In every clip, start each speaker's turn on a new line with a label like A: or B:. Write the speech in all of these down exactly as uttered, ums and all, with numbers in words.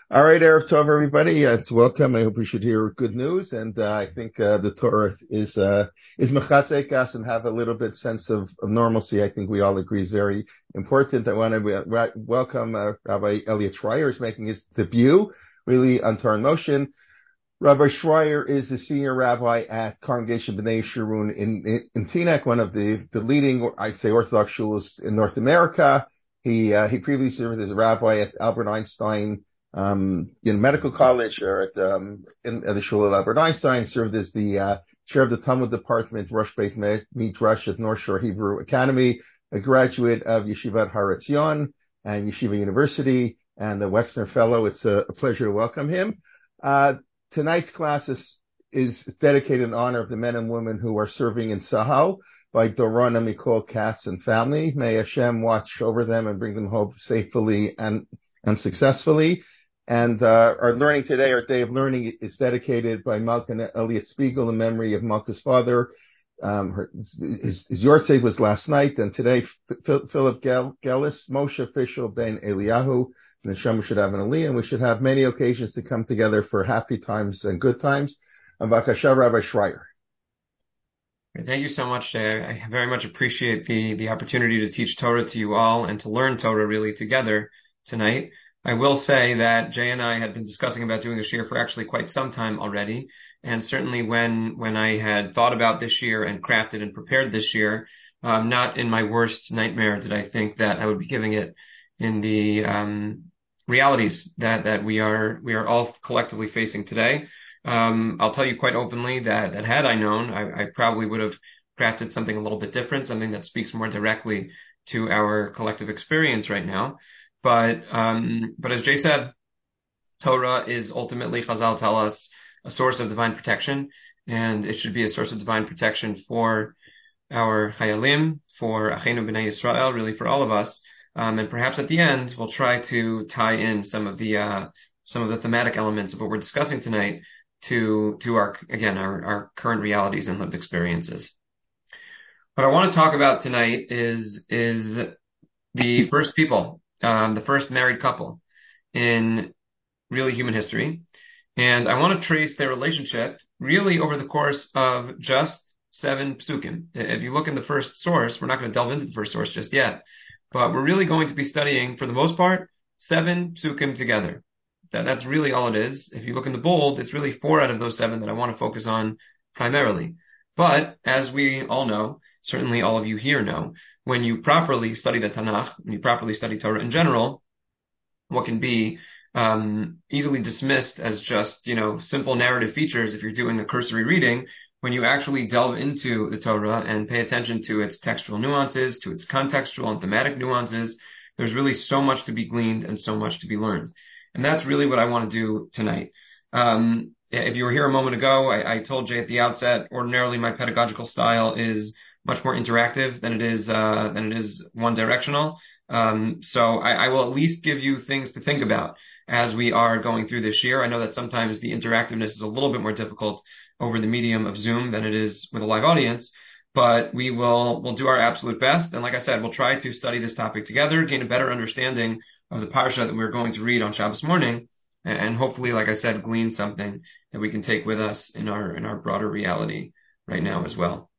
A: All right, Erev Tov, everybody. Uh, it's welcome. I hope we should hear good news. And uh, I think uh, the Torah is uh, is mechasek us and have a little bit sense of, of normalcy. I think we all agree is very important. I want to uh, welcome uh, Rabbi Elliot Schreier is making his debut, really on Torah Notion. Rabbi Schreier is the senior rabbi at Congregation B'nai Sharon in, in, in Teaneck, one of the, the leading, I'd say, Orthodox shuls in North America. He uh, he previously served as a rabbi at Albert Einstein um, in medical college, or at, um, in, at the shul of Albert Einstein. Served as the uh, chair of the Talmud department, Rosh Beit Midrash at North Shore Hebrew Academy, a graduate of Yeshivat Har Etzion and Yeshiva University, and the Wexner Fellow. It's a, a pleasure to welcome him. Uh, Tonight's class is, is dedicated in honor of the men and women who are serving in Sahel by Doron and Mikol Katz and family. May Hashem watch over them and bring them home safely and, and successfully. And uh, our learning today, our day of learning, is dedicated by Malka Elliot Spiegel in memory of Malka's father. Um, her, his, his yahrzeit was last night, and today F- Philip Gel- Gellis, Moshe Fishel Ben Eliyahu, and the Shem should have an aliyah, and we should have many occasions to come together for happy times and good times. And Bakasha Rabbi Schreier.
B: Thank you so much, Jay. I very much appreciate the the opportunity to teach Torah to you all and to learn Torah really together tonight. I will say that Jay and I had been discussing about doing this year for actually quite some time already. And certainly when when I had thought about this year and crafted and prepared this year, um, not in my worst nightmare did I think that I would be giving it in the um, realities that that we are we are all collectively facing today. Um, I'll tell you quite openly that, that had I known, I, I probably would have crafted something a little bit different, something that speaks more directly to our collective experience right now. But, um, but as Jay said, Torah is ultimately, Chazal tell us, a source of divine protection, and it should be a source of divine protection for our Chayalim, for Achenu B'nai Yisrael, really for all of us. Um, and perhaps at the end, we'll try to tie in some of the, uh, some of the thematic elements of what we're discussing tonight to, to our, again, our, our current realities and lived experiences. What I want to talk about tonight is, is the first people, um, the first married couple in really human history. And I want to trace their relationship really over the course of just seven psukim. If you look in the first source, we're not going to delve into the first source just yet, but we're really going to be studying, for the most part, seven psukim together. That, that's really all it is. If you look in the bold, it's really four out of those seven that I want to focus on primarily. But as we all know, certainly all of you here know, when you properly study the Tanakh, when you properly study Torah in general, what can be um, easily dismissed as just, you know, simple narrative features if you're doing a cursory reading, when you actually delve into the Torah and pay attention to its textual nuances, to its contextual and thematic nuances, there's really so much to be gleaned and so much to be learned. And that's really what I want to do tonight. Um, if you were here a moment ago, I, I told Jay at the outset, ordinarily my pedagogical style is much more interactive than it is, uh, than it is one directional. Um, so I, I will at least give you things to think about as we are going through this year. I know that sometimes the interactiveness is a little bit more difficult over the medium of Zoom than it is with a live audience, but we will, we'll do our absolute best. And like I said, we'll try to study this topic together, gain a better understanding of the parsha that we're going to read on Shabbos morning, and hopefully, like I said, glean something that we can take with us in our, in our broader reality right now as well.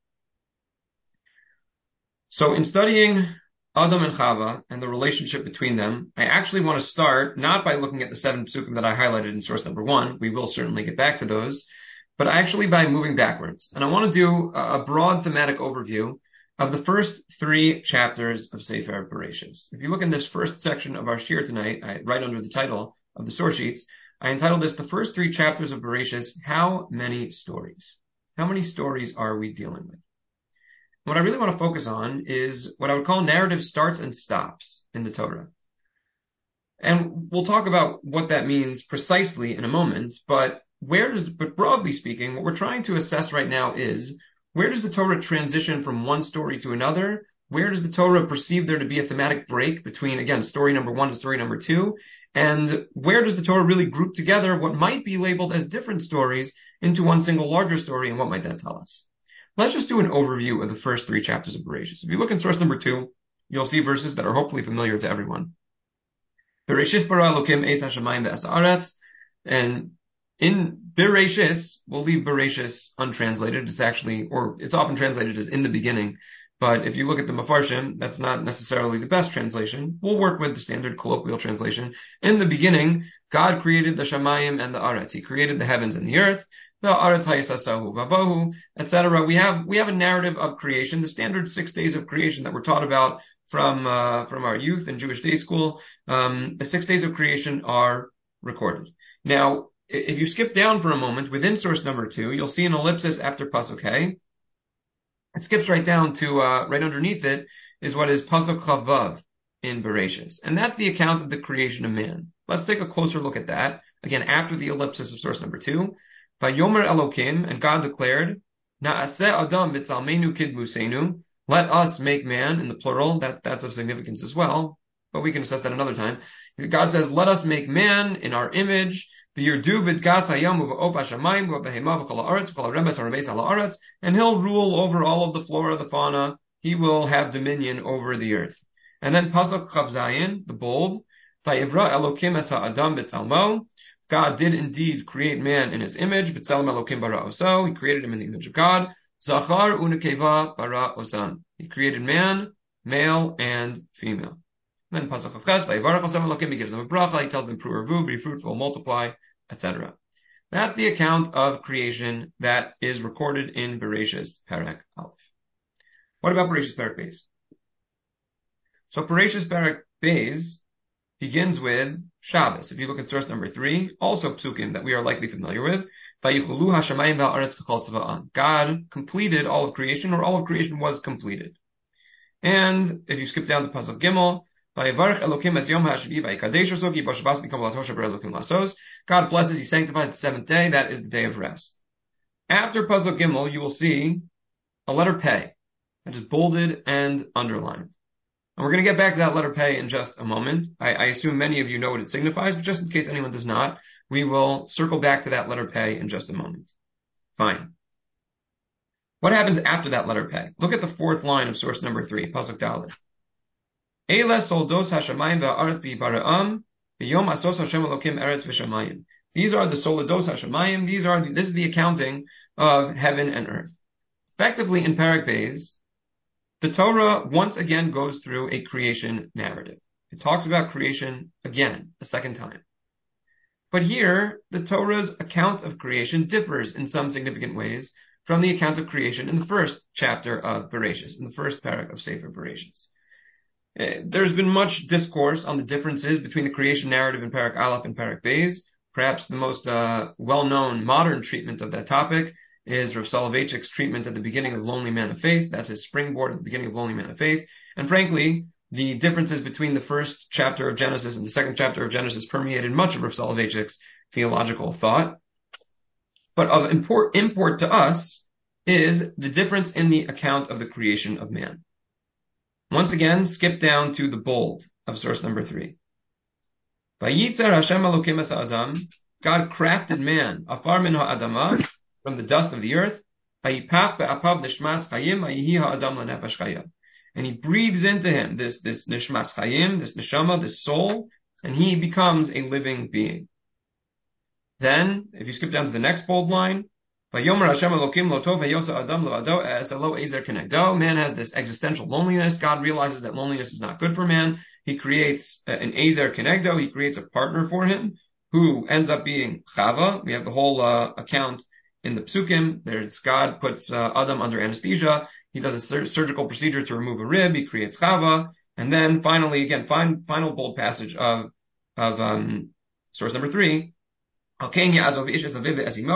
B: So in studying Adam and Chava and the relationship between them, I actually want to start not by looking at the seven psukim that I highlighted in source number one. We will certainly get back to those, but actually by moving backwards. And I want to do a broad thematic overview of the first three chapters of Sefer Bereshis. If you look in this first section of our shir tonight, I, right under the title of the source sheets, I entitled this, the first three chapters of Bereshis, how many stories? How many stories are we dealing with? What I really want to focus on is what I would call narrative starts and stops in the Torah. And we'll talk about what that means precisely in a moment, but where does, but broadly speaking, what we're trying to assess right now is, where does the Torah transition from one story to another? Where does the Torah perceive there to be a thematic break between, again, story number one and story number two? And where does the Torah really group together what might be labeled as different stories into one single larger story, and what might that tell us? Let's just do an overview of the first three chapters of Bereshis. If you look in source number two, you'll see verses that are hopefully familiar to everyone. Bereshis bara Elokim eis hashamayim ve'es haaretz. And in Bereshis, we'll leave Bereshis untranslated. It's actually, or it's often translated as in the beginning. But if you look at the Mefarshim, that's not necessarily the best translation. We'll work with the standard colloquial translation. In the beginning, God created the Shamayim and the Aretz. He created the heavens and the earth. The Aretz hayasasahu vavohu, et cetera. We have we have a narrative of creation, the standard six days of creation that we're taught about from uh, from our youth in Jewish day school. Um, the six days of creation are recorded. Now, if you skip down for a moment within source number two, you'll see an ellipsis after pasuk Hey. It skips right down to uh, right underneath it is what is pasuk Chavav in Bereshis, and that's the account of the creation of man. Let's take a closer look at that again after the ellipsis of source number two. Vayomer Elokim, and God declared, Na'aseh Adam b'tzalmenu kidmusenu, let us make man in the plural. That that's of significance as well, but we can assess that another time. God says, let us make man in our image. And he'll rule over all of the flora, the fauna. He will have dominion over the earth. And then pasuk Chav Zayin, the bold, Vayivra Elokim es ha'adam b'tzalmo. God did indeed create man in his image. B'tzelem Elokim bara oso. He created him in the image of God. Zachar unekeva bara osan. He created man, male and female. Then pasuk Chav Ches, Vayivarach Hashem Elokim. He gives them a bracha. He tells them, Pru'ervu, be fruitful, multiply, et cetera. That's the account of creation that is recorded in Bereshis Perek Aleph. What about Bereshis Perek Beis? So Bereshis Perek Beis begins with Shabbos. If you look at source number three, also psukim that we are likely familiar with, Vayichulu hashamayim va'aretz v'chol tzva'an. God completed all of creation, or all of creation was completed. And if you skip down to pasuk Gimel, Vayivarach Elokim es yom ha'ashvi vayikadesh oso ki b'Shabbos b'kam l'atosha ber Elokim lasos. God blesses, He sanctifies the seventh day. That is the day of rest. After pasuk Gimel, you will see a letter Pei that is bolded and underlined. And we're going to get back to that letter Pei in just a moment. I, I assume many of you know what it signifies, but just in case anyone does not, we will circle back to that letter Pei in just a moment. Fine. What happens after that letter Pei? Look at the fourth line of source number three, pasuk Daled. Eile soldos hashamayim va'aretz bi'bara'am v'yom asos Hashem Elokim eretz v'shamayim. These are the solidos hashamayim. These are the, this is the accounting of heaven and earth. Effectively, in Perek Beis, the Torah once again goes through a creation narrative. It talks about creation again, a second time. But here, the Torah's account of creation differs in some significant ways from the account of creation in the first chapter of Bereshis, in the first parak of Sefer Bereshis. There's been much discourse on the differences between the creation narrative in Perek Aleph and Perek Beis. Perhaps the most uh, well-known modern treatment of that topic is Rav Soloveitchik's treatment at the beginning of Lonely Man of Faith. That's his springboard at the beginning of Lonely Man of Faith. And frankly, the differences between the first chapter of Genesis and the second chapter of Genesis permeated much of Rav Soloveitchik's theological thought. But of import, import to us is the difference in the account of the creation of man. Once again, skip down to the bold of source number three. Vayitzer Hashem Elokim es ha'adam. God crafted man, afar min ha'adamah, from the dust of the earth, and he breathes into him this, this nishmas chayim, this neshama, this soul, and he becomes a living being. Then, if you skip down to the next bold line, man has this existential loneliness. God realizes that loneliness is not good for man. He creates an ezer kenegdo. He creates a partner for him, who ends up being Chava. We have the whole uh, account in the Psukim. There's God puts uh, Adam under anesthesia. He does a sur- surgical procedure to remove a rib. He creates Chava. And then finally, again, fin- final bold passage of, of um, source number three. An inspiring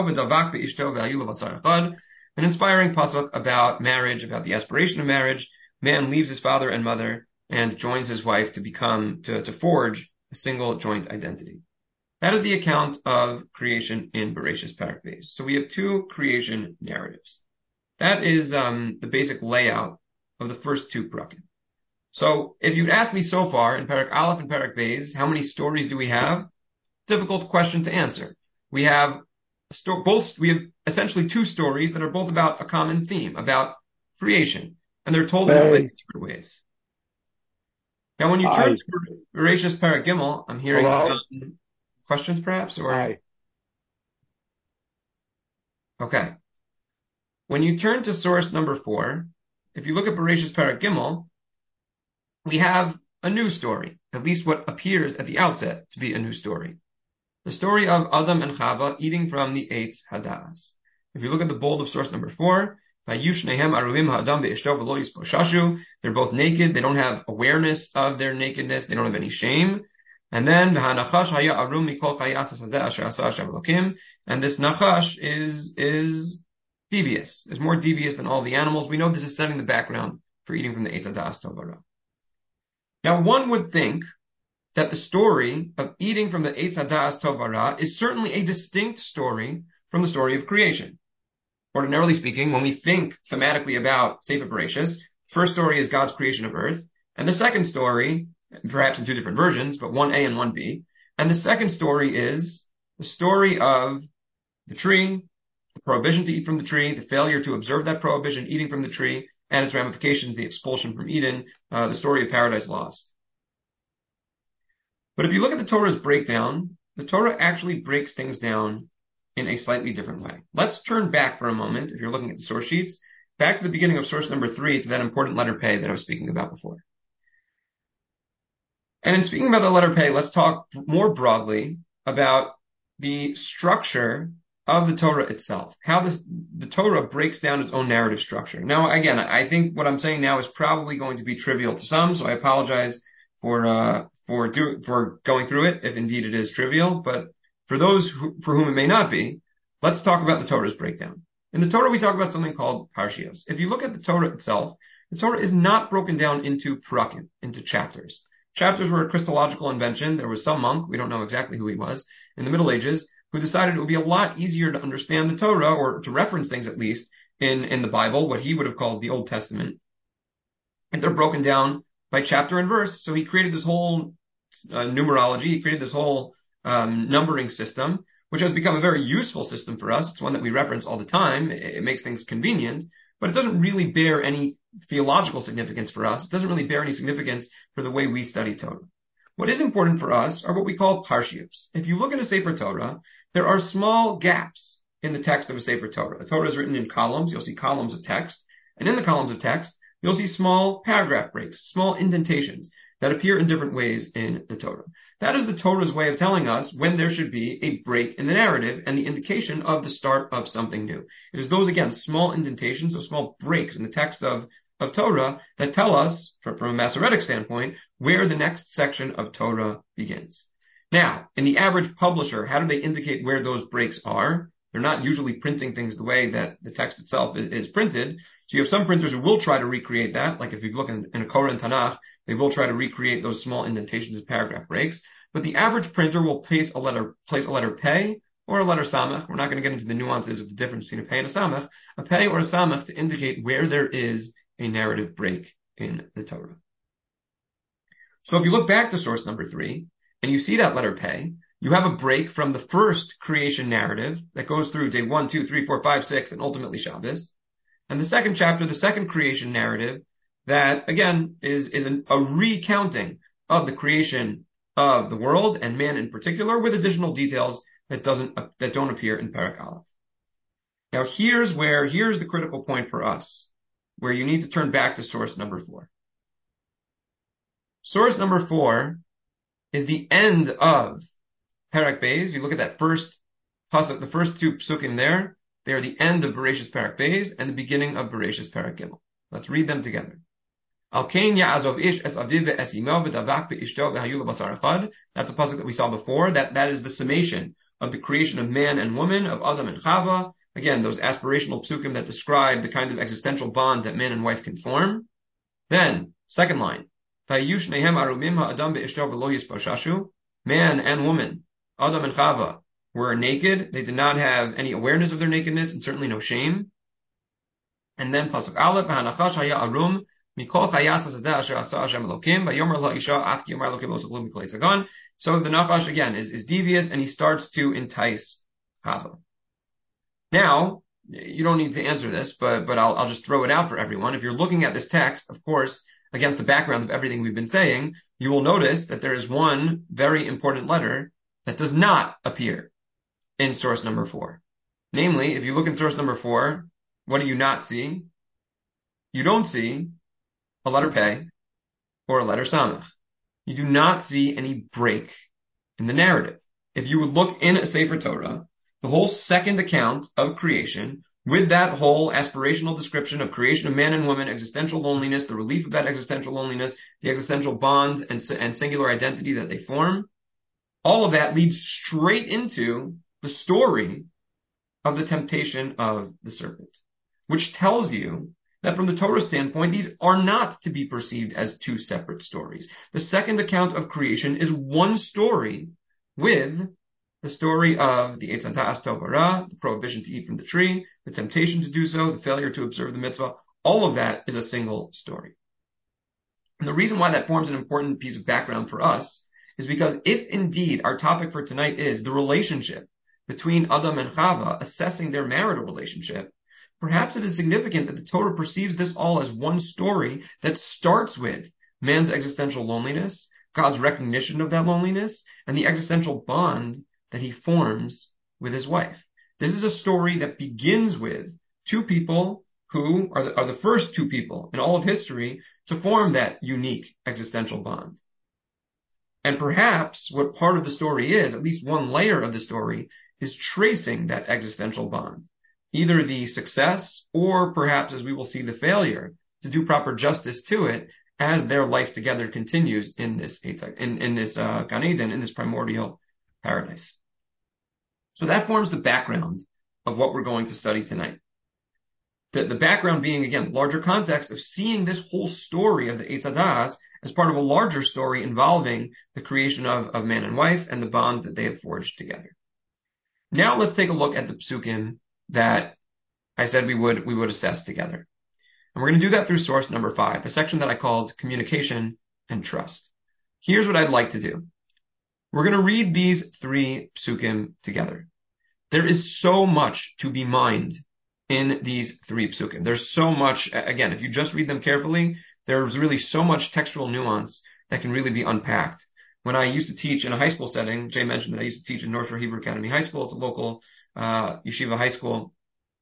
B: pasuk about marriage, about the aspiration of marriage. Man leaves his father and mother and joins his wife to become, to, to forge a single joint identity. That is the account of creation in Bereshis Perek Beis. So we have two creation narratives. That is um, the basic layout of the first two parakim. So if you'd asked me so far in Perek Aleph and Perek Beis, how many stories do we have? Difficult question to answer. We have sto- both. We have essentially two stories that are both about a common theme, about creation, and they're told in slightly different ways. Now, when you turn
C: Hi.
B: to Bereshis Perek Gimel, I'm hearing
C: Hello?
B: some questions, perhaps, or
C: Hi.
B: okay. When you turn to source number four, if you look at Bereshis Perek Gimel, we have a new story, at least what appears at the outset to be a new story. The story of Adam and Chava eating from the Eitz Hadas. If you look at the bold of source number four, they're both naked. They don't have awareness of their nakedness. They don't have any shame. And then, and this Nachash is, is devious, is more devious than all the animals. We know this is setting the background for eating from the Eitz Hadas Tov Hara. Now, one would think that the story of eating from the Eitz Hadas Tov Hara is certainly a distinct story from the story of creation. Ordinarily speaking, when we think thematically about Sefer Bereshis, first story is God's creation of earth, and the second story, perhaps in two different versions, but one A and one B, and the second story is the story of the tree, the prohibition to eat from the tree, the failure to observe that prohibition, eating from the tree, and its ramifications, the expulsion from Eden, uh, the story of Paradise Lost. But if you look at the Torah's breakdown, the Torah actually breaks things down in a slightly different way. Let's turn back for a moment, if you're looking at the source sheets, back to the beginning of source number three, to that important letter Pei that I was speaking about before. And in speaking about the letter Pei, let's talk more broadly about the structure of the Torah itself, how the, the Torah breaks down its own narrative structure. Now, again, I think what I'm saying now is probably going to be trivial to some, so I apologize for uh, for do, for going through it, if indeed it is trivial. But for those who, for whom it may not be, let's talk about the Torah's breakdown. In the Torah, we talk about something called parshios. If you look at the Torah itself, the Torah is not broken down into parakim, into chapters. Chapters were a Christological invention. There was some monk, we don't know exactly who he was, in the Middle Ages, who decided it would be a lot easier to understand the Torah, or to reference things at least, in, in the Bible, what he would have called the Old Testament, if they're broken down by chapter and verse. So he created this whole uh, numerology, he created this whole um, numbering system, which has become a very useful system for us. It's one that we reference all the time. It, it makes things convenient, but it doesn't really bear any theological significance for us. It doesn't really bear any significance for the way we study Torah. What is important for us are what we call parshios. If you look at a Sefer Torah, there are small gaps in the text of a Sefer Torah. A Torah is written in columns. You'll see columns of text. And in the columns of text, you'll see small paragraph breaks, small indentations that appear in different ways in the Torah. That is the Torah's way of telling us when there should be a break in the narrative and the indication of the start of something new. It is those, again, small indentations, or small breaks in the text of, of Torah that tell us, from, from a Masoretic standpoint, where the next section of Torah begins. Now, in the average publisher, how do they indicate where those breaks are? They're not usually printing things the way that the text itself is, is printed. So you have some printers who will try to recreate that. Like if you look in, in a Korah and Tanakh, they will try to recreate those small indentations and paragraph breaks. But the average printer will place a letter, place a letter Pei or a letter Samech. We're not going to get into the nuances of the difference between a Pei and a Samech. A Pei or a Samech to indicate where there is a narrative break in the Torah. So if you look back to source number three, and you see that letter Pei, you have a break from the first creation narrative that goes through day one, two, three, four, five, six, and ultimately Shabbos. And the second chapter, the second creation narrative, that again is, is an, a recounting of the creation of the world and man in particular, with additional details that doesn't, uh, that don't appear in Perek Aleph. Now here's where, here's the critical point for us, where you need to turn back to source number four. Source number four is the end of Perek Beis. You look at that first pasuk, the first two psukim there, they are the end of Bereshis Perek Beis and the beginning of Bereshis Perek Gimel. Let's read them together. Al Kain Ya'azov Ish Es Aviv Es Imo V'Davak Be'Ishto V'Hayu L'Basar Echad. That's a pasuk that we saw before. That, that is the summation of the creation of man and woman, of Adam and Chava. Again, those aspirational psukim that describe the kind of existential bond that man and wife can form. Then, second line. V'Hayu Shnehem Arumim Ha'adam Be'Ishto V'Lo Yisposhashu. Man and woman, Adam and Chava, were naked. They did not have any awareness of their nakedness and certainly no shame. And then pasuk Aleph, V'Hanachash Haya Arum Mikol Chayas Hasadeh Asher Asa Hashem Elokim V'Yomer La'isha Af Ki Yomar Elokim Lo Sechlu Mikol Eitzagon. So the Nachash again is, is devious, and he starts to entice Chava. Now, you don't need to answer this, but but I'll I'll just throw it out for everyone. If you're looking at this text, of course, against the background of everything we've been saying, you will notice that there is one very important letter that does not appear in source number four. Namely, if you look in source number four, what do you not see? You don't see a letter Pei or a letter Samach. You do not see any break in the narrative. If you would look in a Sefer Torah, the whole second account of creation, with that whole aspirational description of creation of man and woman, existential loneliness, the relief of that existential loneliness, the existential bond and, and singular identity that they form, all of that leads straight into the story of the temptation of the serpent, which tells you that from the Torah standpoint, these are not to be perceived as two separate stories. The second account of creation is one story with the story of the Eitz Hadas Tov Hara, the prohibition to eat from the tree, the temptation to do so, the failure to observe the mitzvah. All of that is a single story. And the reason why that forms an important piece of background for us is because if indeed our topic for tonight is the relationship between Adam and Chava, assessing their marital relationship, perhaps it is significant that the Torah perceives this all as one story that starts with man's existential loneliness, God's recognition of that loneliness, and the existential bond that he forms with his wife. This is a story that begins with two people who are the, are the first two people in all of history to form that unique existential bond. And perhaps what part of the story is, at least one layer of the story, is tracing that existential bond. Either the success or perhaps, as we will see, the failure to do proper justice to it as their life together continues in this in, in this uh, Gan Eden, in this primordial paradise. So that forms the background of what we're going to study tonight. The, the background being, again, the larger context of seeing this whole story of the Eitz Hadas as part of a larger story involving the creation of, of man and wife and the bond that they have forged together. Now let's take a look at the psukim that I said we would we would assess together. And we're going to do that through source number five, the section that I called communication and trust. Here's what I'd like to do. We're going to read these three psukim together. There is so much to be mined in these three psukim. There's so much, again, if you just read them carefully, there's really so much textual nuance that can really be unpacked. When I used to teach in a high school setting, Jay mentioned that I used to teach in North Shore Hebrew Academy High School. It's a local uh, yeshiva high school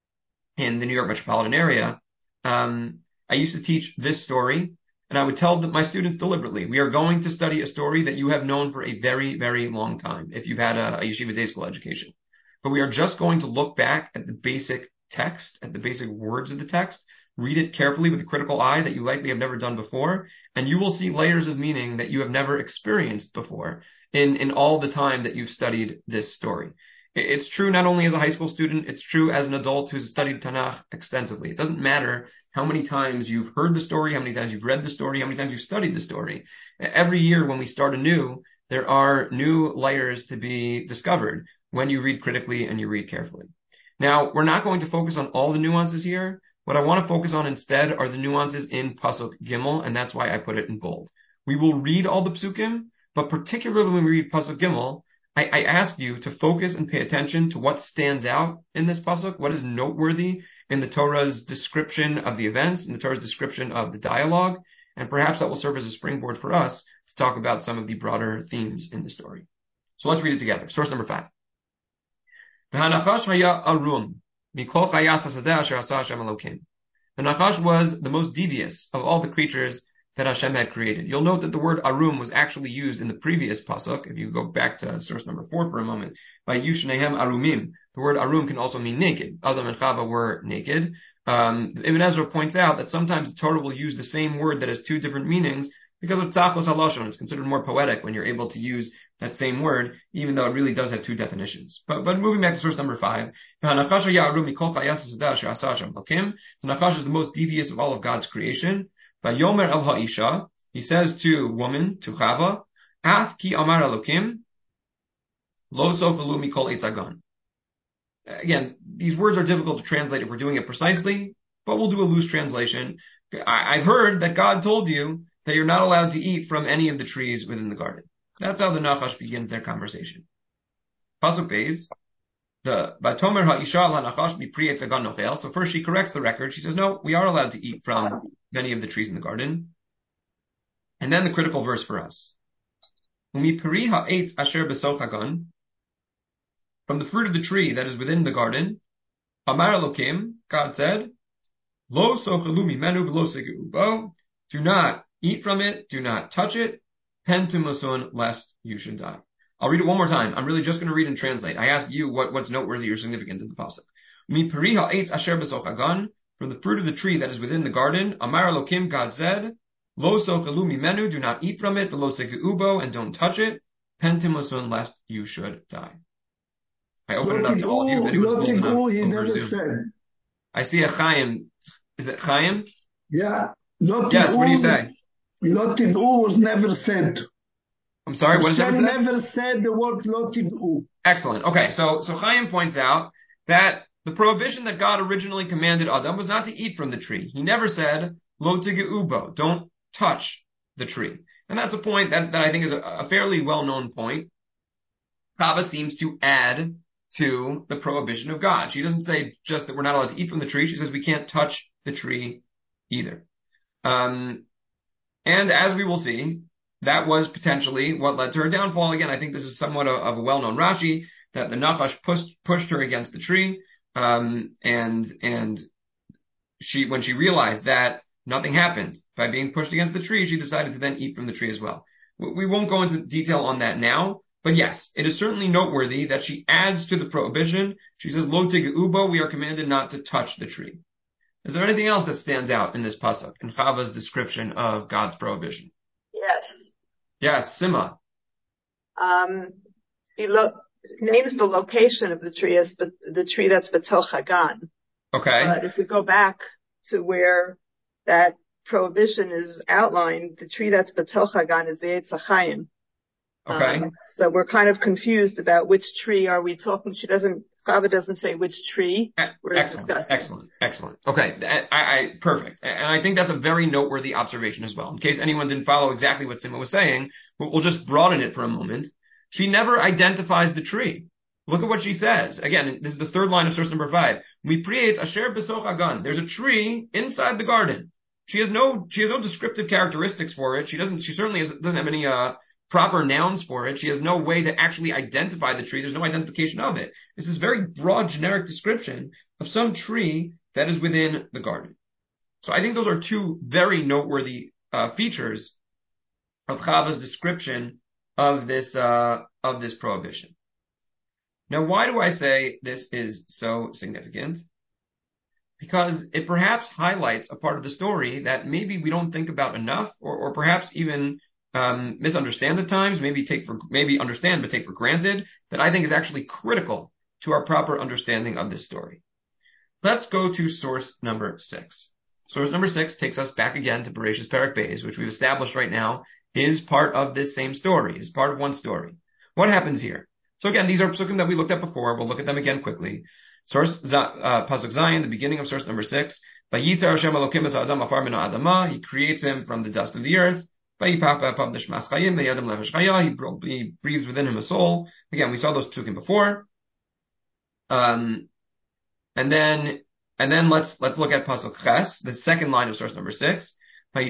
B: in the New York metropolitan area. Um, I used to teach this story, and I would tell my students deliberately, we are going to study a story that you have known for a very, very long time, if you've had a, a yeshiva day school education. But we are just going to look back at the basic text, at the basic words of the text, read it carefully with a critical eye that you likely have never done before, and you will see layers of meaning that you have never experienced before in, in all the time that you've studied this story. It's true not only as a high school student, it's true as an adult who's studied Tanakh extensively. It doesn't matter how many times you've heard the story, how many times you've read the story, how many times you've studied the story. Every year when we start anew, there are new layers to be discovered when you read critically and you read carefully. Now, we're not going to focus on all the nuances here. What I want to focus on instead are the nuances in Pasuk Gimel, and that's why I put it in bold. We will read all the psukim, but particularly when we read Pasuk Gimel, I, I ask you to focus and pay attention to what stands out in this pasuk, what is noteworthy in the Torah's description of the events, in the Torah's description of the dialogue, and perhaps that will serve as a springboard for us to talk about some of the broader themes in the story. So let's read it together. Source number five. The Nachash was the most devious of all the creatures that Hashem had created. You'll note that the word arum was actually used in the previous pasuk. If you go back to source number four for a moment, by Yushnehem arumim, the word arum can also mean naked. Adam and Chava were naked. Um, Ibn Ezra points out that sometimes the Torah will use the same word that has two different meanings because of tzachos halashon. It's considered more poetic when you're able to use that same word, even though it really does have two definitions. But, but moving back to source number five, the Nachash is the most devious of all of God's creation. Vayomer el ha'isha, he says to woman, to Chava, af ki amar Elokim, lo sokalu mikol eitz hagan. Again, these words are difficult to translate if we're doing it precisely, but we'll do a loose translation. I, I've heard that God told you that you're not allowed to eat from any of the trees within the garden. That's how the Nachash begins their conversation. Pasuk Beis, the Vatomer ha'isha la'nachash mipri eitz hagan nochel. So first she corrects the record. She says, no, we are allowed to eat from many of the trees in the garden. And then the critical verse for us. Umi peri ha'etz asher besoch hagan, from the fruit of the tree that is within the garden, Amar Elokim, God said, Lo sochelu mimenu v'lo segeu bo, do not eat from it, do not touch it, pen timosun, lest you should die. I'll read it one more time. I'm really just going to read and translate. I asked you what, what's noteworthy or significant in the pasuk. Mi peri ha'etz asher besoch hagan, from the fruit of the tree that is within the garden, Amar Elokim, God said, Lo sochelu mimenu, do not eat from it, v'lo segeu bo, and don't touch it, pen timosun, lest you should die. I open it up to all of you. Video is bold enough
C: he
B: over
C: never
B: Zoom.
C: said.
B: I see a Chaim. Is it Chaim?
C: Yeah.
B: Yes, what do you say?
C: Lotid'u was never said.
B: I'm sorry, what is never
C: Hashem
B: said?
C: never said the word lotid'u.
B: Excellent. Okay, so so Chaim points out that the prohibition that God originally commanded Adam was not to eat from the tree. He never said, lo tigeu bo, don't touch the tree. And that's a point that, that I think is a, a fairly well-known point. Chava seems to add to the prohibition of God. She doesn't say just that we're not allowed to eat from the tree. She says we can't touch the tree either. Um, and as we will see, that was potentially what led to her downfall. Again, I think this is somewhat of, of a well-known Rashi, that the Nachash pushed, pushed her against the tree. Um, and, and she, when she realized that nothing happened by being pushed against the tree, she decided to then eat from the tree as well. We, we won't go into detail on that now, but yes, it is certainly noteworthy that she adds to the prohibition. She says, Lo tigeu bo, we are commanded not to touch the tree. Is there anything else that stands out in this pasuk, in Chava's description of God's prohibition?
D: Yes.
B: Yes, Sima.
D: Um, he lo- names the location of the tree as be- the tree that's Betoch Hagan.
B: Okay.
D: But if we go back to where that prohibition is outlined, the tree that's Betoch Hagan is the Eitz HaChaim.
B: Okay.
D: Um, so we're kind of confused about which tree are we talking. She doesn't, Chava doesn't say which tree we're
B: excellent,
D: discussing.
B: Excellent, excellent. Okay, I, I, perfect. And I think that's a very noteworthy observation as well. In case anyone didn't follow exactly what Sima was saying, we'll just broaden it for a moment. She never identifies the tree. Look at what she says. Again, this is the third line of source number five. Asher besoch hagan. There's a tree inside the garden. She has no, she has no descriptive characteristics for it. She doesn't, she certainly has, doesn't have any, uh, proper nouns for it. She has no way to actually identify the tree. There's no identification of it. This is very broad, generic description of some tree that is within the garden. So I think those are two very noteworthy uh, features of Chava's description of this uh, of this prohibition. Now, why do I say this is so significant? Because it perhaps highlights a part of the story that maybe we don't think about enough, or, or perhaps even Um, misunderstand at times, maybe take for, maybe understand, but take for granted, that I think is actually critical to our proper understanding of this story. Let's go to source number six. Source number six takes us back again to Bereshis Perek Beis, which we've established right now is part of this same story, is part of one story. What happens here? So again, these are psukim that we looked at before. We'll look at them again quickly. Source, uh, Pasuk Zayin, the beginning of source number six. Vayitzar Hashem Elokim es ha'adam afar min ha'adama. He creates him from the dust of the earth. He breathes within him a soul. Again, we saw those psukim before. Um, and then, and then let's, let's look at Pasuk Ches, the second line of source number six. Man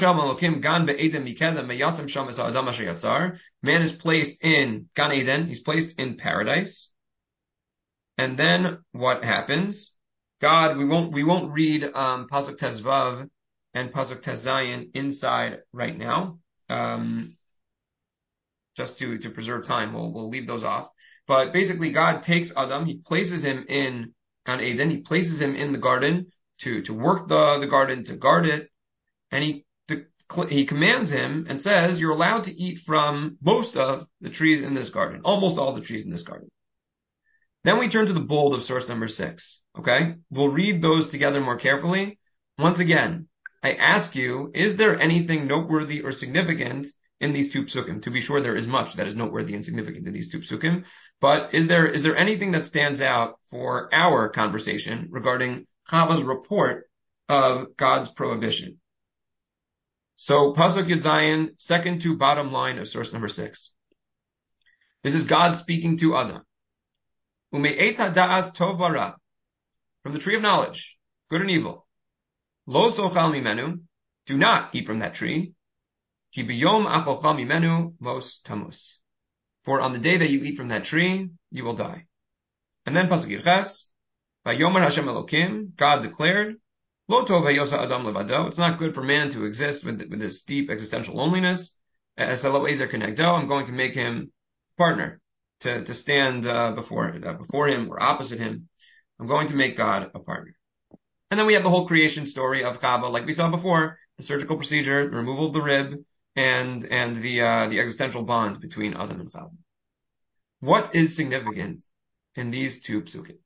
B: is placed in Gan Eden. He's placed in paradise. And then what happens? God, we won't, we won't read, um, Pasuk Tezvav and Pasuk Tezayin inside right now. Um, just to, to preserve time, we'll, we'll leave those off. But basically, God takes Adam, he places him in Gan Eden, he places him in the garden to, to work the, the garden, to guard it, and he, to, he commands him and says, you're allowed to eat from most of the trees in this garden, almost all the trees in this garden. Then we turn to the bold of source number six, okay? We'll read those together more carefully. Once again, I ask you, is there anything noteworthy or significant in these two psukim? To be sure, there is much that is noteworthy and significant in these two psukim, but is there, is there anything that stands out for our conversation regarding Chava's report of God's prohibition? So, Pasuk Yud Zayin, second to bottom line of source number six. This is God speaking to Adam. Ume'etz ha'da'as tov v'ra, from the tree of knowledge, good and evil. Lo sochal mimenu, do not eat from that tree. Ki biyom acholcha mimenu mos tamus. For on the day that you eat from that tree, you will die. And then pasuk Yirches, Vayomer Hashem Elokim, God declared, Lo tov hayosa adam levado. It's not good for man to exist with, with this deep existential loneliness. As Elo Ezer Kenegdo, I'm going to make him partner to to stand uh, before uh, before him or opposite him. I'm going to make God a partner. And then we have the whole creation story of Chava, like we saw before, the surgical procedure, the removal of the rib, and and the uh, the existential bond between Adam and Chava. What is significant in these two psukim?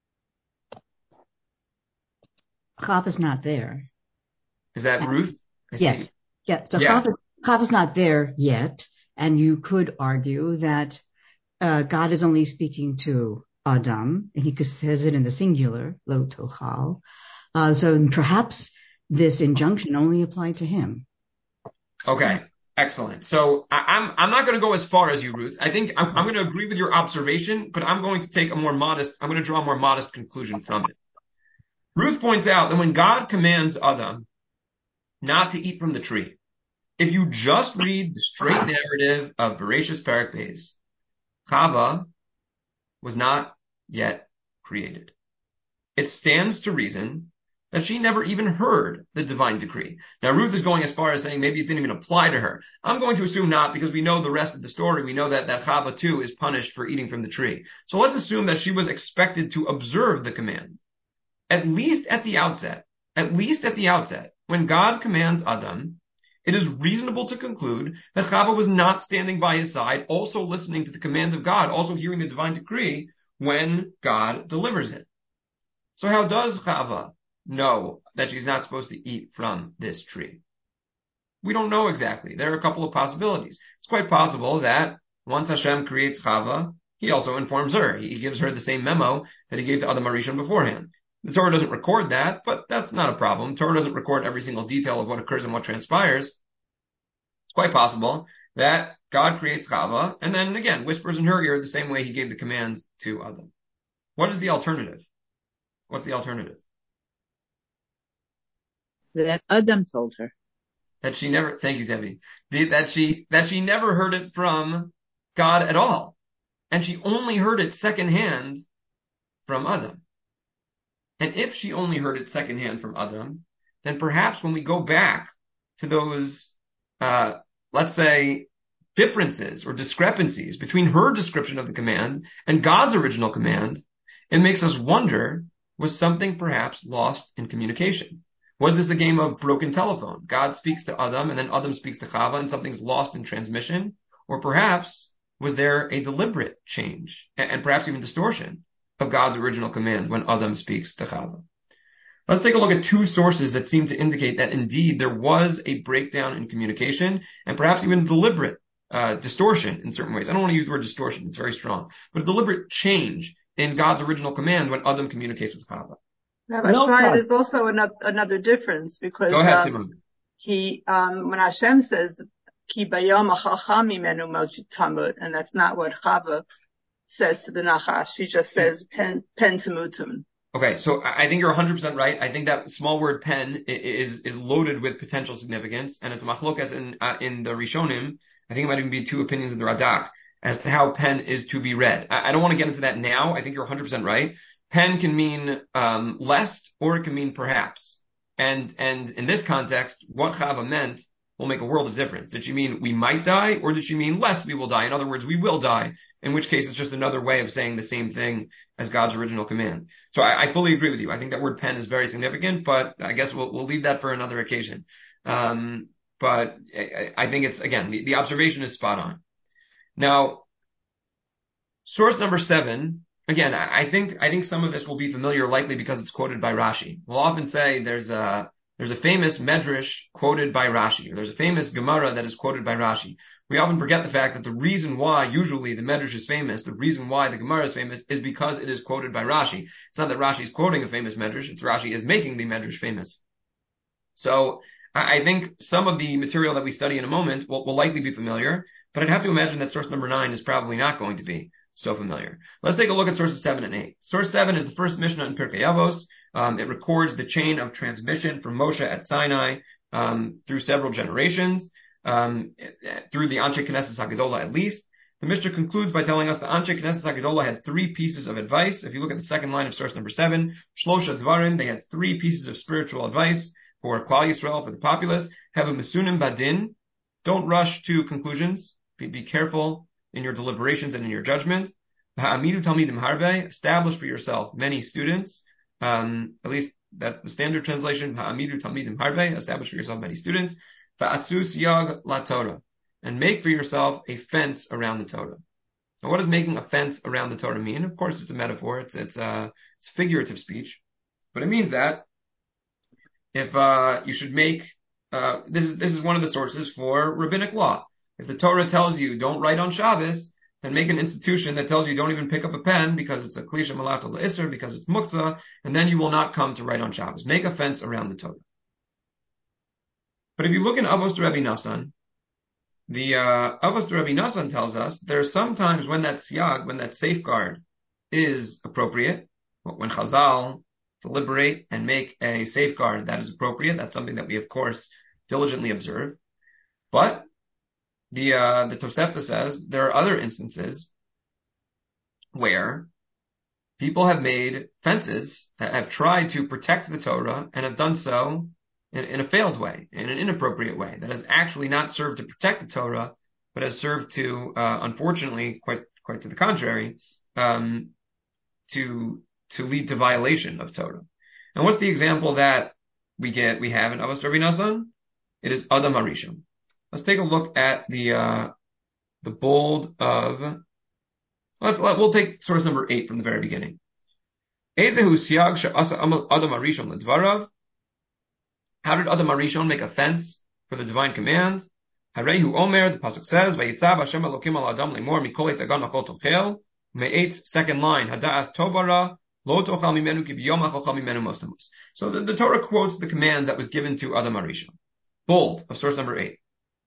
E: Chava's not there.
B: Is that
E: And,
B: Ruth? I
E: yes.
B: See.
E: Yeah. So
B: Yeah.
E: Chava's, Chava's not there yet. And you could argue that uh, God is only speaking to Adam, and he says it in the singular, lo tochal. Uh, so perhaps this injunction only applied to him.
B: Okay. Excellent. So I, I'm I'm not going to go as far as you, Ruth. I think I'm, I'm going to agree with your observation, but I'm going to take a more modest, I'm going to draw a more modest conclusion from it. Ruth points out that when God commands Adam not to eat from the tree, if you just read the straight narrative of Bereshis Perek Beis, Chava was not yet created. It stands to reason that she never even heard the divine decree. Now, Ruth is going as far as saying maybe it didn't even apply to her. I'm going to assume not, because we know the rest of the story. We know that, that Chava too is punished for eating from the tree. So let's assume that she was expected to observe the command. At least at the outset, at least at the outset, when God commands Adam, it is reasonable to conclude that Chava was not standing by his side, also listening to the command of God, also hearing the divine decree when God delivers it. So how does Chava know that she's not supposed to eat from this tree? We don't know exactly. There are a couple of possibilities. It's quite possible that once Hashem creates Chava, he also informs her. He gives her the same memo that he gave to Adam HaRishon beforehand. The Torah doesn't record that, but that's not a problem. The Torah doesn't record every single detail of what occurs and what transpires. It's quite possible that God creates Chava and then again whispers in her ear the same way he gave the command to Adam. What is the alternative? What's the alternative?
F: That Adam told her.
B: That she never, thank you, Debbie, the, that she, that she never heard it from God at all. And she only heard it secondhand from Adam. And if she only heard it secondhand from Adam, then perhaps when we go back to those, uh, let's say, differences or discrepancies between her description of the command and God's original command, it makes us wonder, was something perhaps lost in communication? Was this a game of broken telephone? God speaks to Adam and then Adam speaks to Chava and something's lost in transmission? Or perhaps was there a deliberate change and perhaps even distortion of God's original command when Adam speaks to Chava? Let's take a look at two sources that seem to indicate that indeed there was a breakdown in communication and perhaps even deliberate uh, distortion in certain ways. I don't want to use the word distortion, it's very strong, but a deliberate change in God's original command when Adam communicates with Chava.
D: Rabbi
C: No,
D: Shmai,
C: God.
D: there's also another, another difference because
B: Go ahead,
D: um,
B: Simon.
D: he, um, when Hashem says, Ki bayom achacha mimenu mojit tamut, and that's not what Chava says to the Nachash. She just says pen, pen temutum.
B: Okay, so I think you're one hundred percent right. I think that small word pen is is loaded with potential significance, and it's a machlokas in uh, in the Rishonim. I think it might even be two opinions of the Radak as to how pen is to be read. I, I don't want to get into that now. I think you're one hundred percent right. Pen can mean um, lest, or it can mean perhaps. And and in this context, what Chava meant will make a world of difference. Did she mean we might die, or did she mean lest we will die? In other words, we will die, in which case it's just another way of saying the same thing as God's original command. So I, I fully agree with you. I think that word pen is very significant, but I guess we'll, we'll leave that for another occasion. Um, but I, I think it's, again, the, the observation is spot on. Now, source number seven, again, I, I think, I think some of this will be familiar likely because it's quoted by Rashi. We'll often say there's a, There's a famous medrash quoted by Rashi, or there's a famous Gemara that is quoted by Rashi. We often forget the fact that the reason why usually the medrash is famous, the reason why the Gemara is famous, is because it is quoted by Rashi. It's not that Rashi is quoting a famous medrash, it's Rashi is making the medrash famous. So I think some of the material that we study in a moment will, will likely be familiar, but I'd have to imagine that source number nine is probably not going to be so familiar. Let's take a look at sources seven and eight. Source seven is the first Mishnah in Pirkei Avos. Um, it records the chain of transmission from Moshe at Sinai um, through several generations. um, through the Anshe Knesset HaGedolah at least. The Mishnah concludes by telling us the Anshe Knesset HaGedolah had three pieces of advice. If you look at the second line of source number seven, Shlosha Dvarim, they had three pieces of spiritual advice for Klal Yisrael, for the populace. Have a Mesunim Badin. Don't rush to conclusions. Be, be careful in your deliberations and in your judgment. Ha'amidu Talmidim Harbe. Establish for yourself many students. Um, at least that's the standard translation. Ha'amidu Talmidim Harbe. Establish for yourself many students. Va'asus Yag La Torah. And make for yourself a fence around the Torah. Now, what does making a fence around the Torah mean? Of course, it's a metaphor. It's it's uh it's figurative speech, but it means that if uh you should make uh this is this is one of the sources for rabbinic law. If the Torah tells you don't write on Shabbos, then make an institution that tells you don't even pick up a pen because it's a klisha malata le'isr, because it's muktzah, and then you will not come to write on Shabbos. Make a fence around the Torah. But if you look in Avos Rabbi Nassan, The uh, Avos Rabbi Nassan tells us there are some times when that siyag, when that safeguard is appropriate, when Chazal deliberate and make a safeguard that is appropriate. That's something that we, of course, diligently observe. But the uh, the Tosefta says there are other instances where people have made fences that have tried to protect the Torah and have done so In, in a failed way, in an inappropriate way, that has actually not served to protect the Torah, but has served to, uh, unfortunately, quite quite to the contrary, um, to to lead to violation of Torah. And what's the example that we get we have in Avos Rabbi Nassan? It is Adam Harishon. Let's take a look at the uh, the bold of. Let's let we'll take source number eight from the very beginning. Ezehu siag she'asa Adam Harishon ledvarav. How did Adam Harishon make a fence for the divine command? Harehu Omer, the pasuk says, "Vayitzav Hashem Elokim al Adam lemor mikol eitz hagan machol tochel." Me'etz, second line, Hadas Tobara lo tochal mimenu ki biyom ha'chochal mimenu mostamus. So the, the Torah quotes the command that was given to Adam Harishon. Bold of source number eight.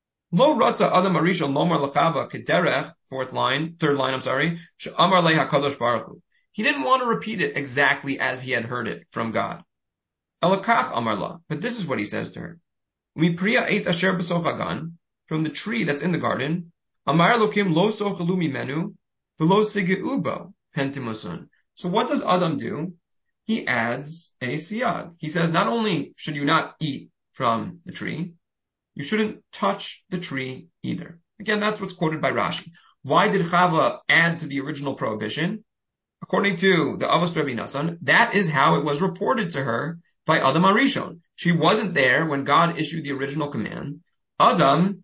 B: Lo ratza Adam Harishon lomar lachava kederech, fourth line, third line, I'm sorry. She'amar lei hakadosh baruch hu. He didn't want to repeat it exactly as he had heard it from God. Elakach amarla, but this is what he says to her. Mi priya eitz asher b'soch hagan, from the tree that's in the garden. Amar Elokim lo sochelu mimenu, v'lo sigeu bo pentimusun. So what does Adam do? He adds a siyag. He says not only should you not eat from the tree, you shouldn't touch the tree either. Again, that's what's quoted by Rashi. Why did Chava add to the original prohibition? According to the Avos Rabbi Nassan, that is how it was reported to her by Adam Harishon. She wasn't there when God issued the original command. Adam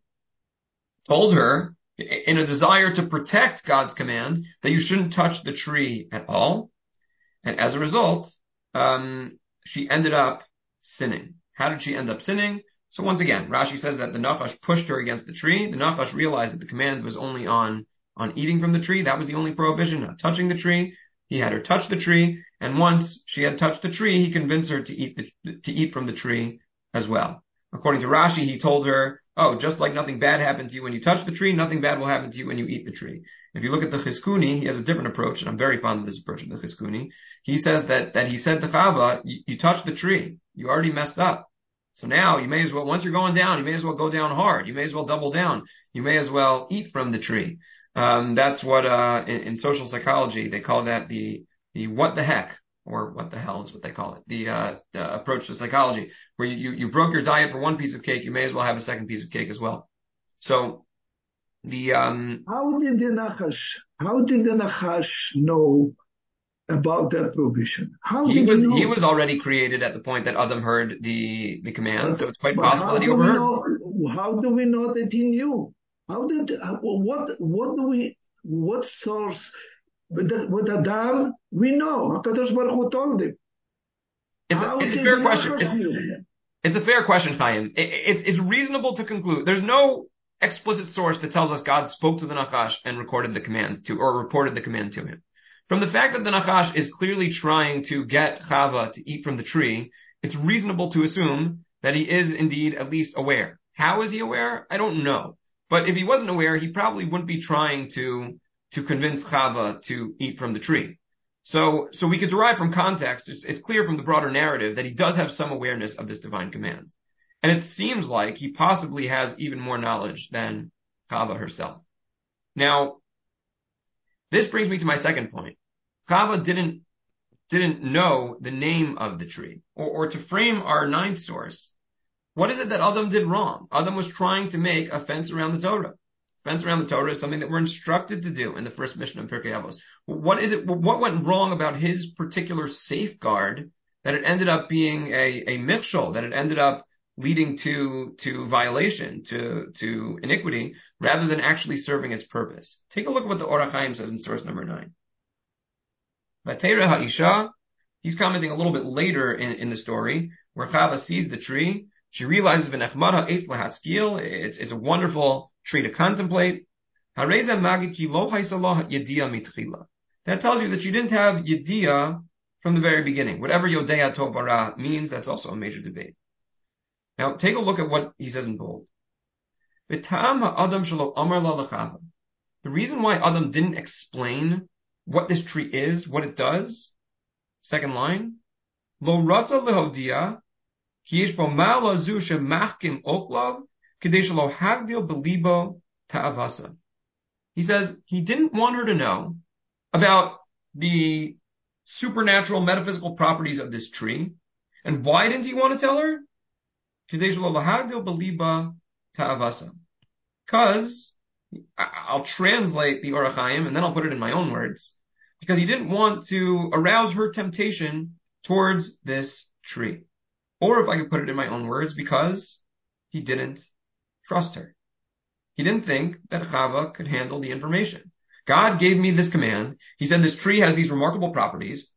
B: told her, in a desire to protect God's command, that you shouldn't touch the tree at all. And as a result, um, she ended up sinning. How did she end up sinning? So once again, Rashi says that the Nachash pushed her against the tree. The Nachash realized that the command was only on, on eating from the tree. That was the only prohibition, not touching the tree. He had her touch the tree, and once she had touched the tree, he convinced her to eat the, to eat from the tree as well. According to Rashi, he told her, oh, just like nothing bad happened to you when you touch the tree, nothing bad will happen to you when you eat the tree. If you look at the Chizkuni, he has a different approach, and I'm very fond of this approach of the Chizkuni. He says that, that he said to Chava, you, you touched the tree. You already messed up. So now you may as well, once you're going down, you may as well go down hard. You may as well double down. You may as well eat from the tree. Um, that's what, uh, in, in social psychology, they call that the, the what the heck, or what the hell is what they call it, the, uh, the approach to psychology, where you, you, you broke your diet for one piece of cake, you may as well have a second piece of cake as well. So, the, um.
C: How did the Nachash, how did the Nachash know about that prohibition? How
B: he
C: did
B: was,
C: he know?
B: he was already created at the point that Adam heard the, the command,
C: but,
B: so it's quite possible that he overheard.
C: Know, how do we know that he knew? How did, what, what do we, what source, with, the, with Adam, we know. HaKadosh Baruch Hu told him.
B: It's a, it's a fair question. It's, it's a fair question, Chaim. It, it's, it's reasonable to conclude. There's no explicit source that tells us God spoke to the Nachash and recorded the command to, or reported the command to him. From the fact that the Nachash is clearly trying to get Chava to eat from the tree, it's reasonable to assume that he is indeed at least aware. How is he aware? I don't know. But if he wasn't aware, he probably wouldn't be trying to, to convince Chava to eat from the tree. So, so we could derive from context, it's, it's clear from the broader narrative that he does have some awareness of this divine command. And it seems like he possibly has even more knowledge than Chava herself. Now, this brings me to my second point. Chava didn't, didn't know the name of the tree. Or, or to frame our ninth source, what is it that Adam did wrong? Adam was trying to make a fence around the Torah. Fence around the Torah is something that we're instructed to do in the first mission of Pirkei Avos. What is it? What went wrong about his particular safeguard that it ended up being a, a michshol, that it ended up leading to, to violation, to, to iniquity, rather than actually serving its purpose? Take a look at what the Or HaChaim says in source number nine. Vatera ha'isha, he's commenting a little bit later in, in the story, where Chava sees the tree. She realizes v'nechmad ha'etz lahaskil, it's, it's a wonderful tree to contemplate. Hareza magid ki lo haisaloh yediyah mitchila. That tells you that she didn't have yediyah from the very beginning. Whatever yodea tov hara means, that's also a major debate. Now, take a look at what he says in bold. V'tam ha'adam shelo amar la l'chava. The reason why Adam didn't explain what this tree is, what it does, second line, lo ratza lehodia, ki yesh bo ma'ala zu shemachkim ochlav, kedei shelo hagdil belibo ta'avasa. He says he didn't want her to know about the supernatural metaphysical properties of this tree. And why didn't he want to tell her? Kedei shelo hagdil belibo ta'avasa. Because, I'll translate the Or HaChaim and then I'll put it in my own words, because he didn't want to arouse her temptation towards this tree. Or if I could put it in my own words, because he didn't trust her. He didn't think that Chava could handle the information. God gave me this command. He said this tree has these remarkable properties.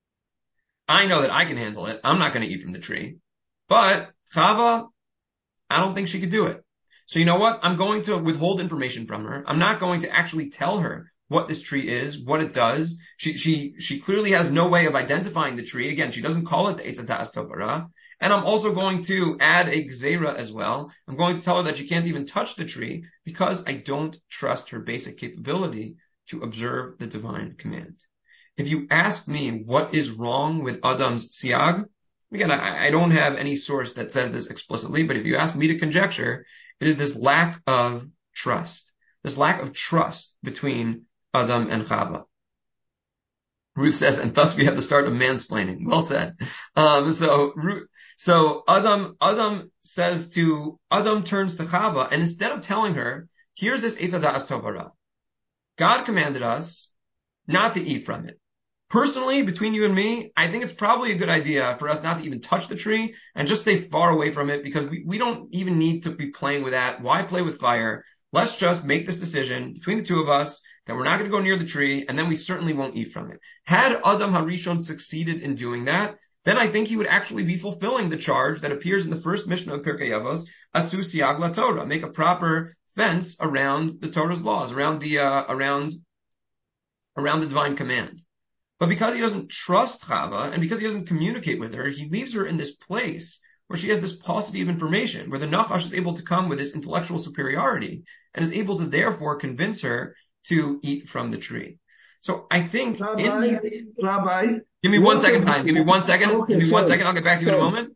B: I know that I can handle it. I'm not going to eat from the tree. But Chava, I don't think she could do it. So you know what? I'm going to withhold information from her. I'm not going to actually tell her what this tree is, what it does. She, she, she clearly has no way of identifying the tree. Again, she doesn't call it the Eitz HaDa'as Tov Hara. And I'm also going to add a gzeira as well. I'm going to tell her that she can't even touch the tree because I don't trust her basic capability to observe the divine command. If you ask me what is wrong with Adam's siag, again, I, I don't have any source that says this explicitly, but if you ask me to conjecture, it is this lack of trust, this lack of trust between Adam and Chava. Ruth says, and thus we have the start of mansplaining. Well said. Um, so, so Adam, Adam says to, Adam turns to Chava, and instead of telling her, here's this Eitz HaDa'as Tov Hara. God commanded us not to eat from it. Personally, between you and me, I think it's probably a good idea for us not to even touch the tree and just stay far away from it, because we, we don't even need to be playing with that. Why play with fire? Let's just make this decision between the two of us that we're not going to go near the tree, and then we certainly won't eat from it. Had Adam HaRishon succeeded in doing that, then I think he would actually be fulfilling the charge that appears in the first Mishnah of Pirkei Avos, Asu Siag LaTorah, make a proper fence around the Torah's laws, around the, uh, around, around the divine command. But because he doesn't trust Chava, and because he doesn't communicate with her, he leaves her in this place where she has this paucity of information, where the Nachash is able to come with this intellectual superiority, and is able to therefore convince her to eat from the tree. So I think
C: Rabbi,
B: in these...
C: Rabbi,
B: Give me one second, time. Give me one second.
C: Okay,
B: Give me
C: sorry.
B: one second. I'll get back to you
C: Sorry.
B: in a moment.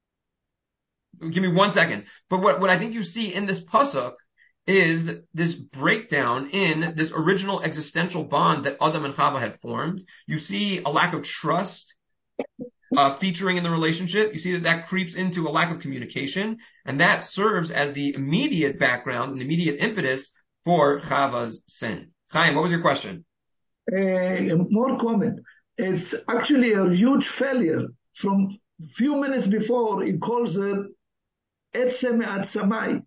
B: Give me one second. But what, what I think you see in this pasuk is this breakdown in this original existential bond that Adam and Chava had formed. You see a lack of trust uh, featuring in the relationship. You see that that creeps into a lack of communication, and that serves as the immediate background and the immediate impetus for Chava's sin. Chaim, what was your question?
C: Uh, more comment. It's actually a huge failure. From few minutes before, he calls her Etzem Atzamai.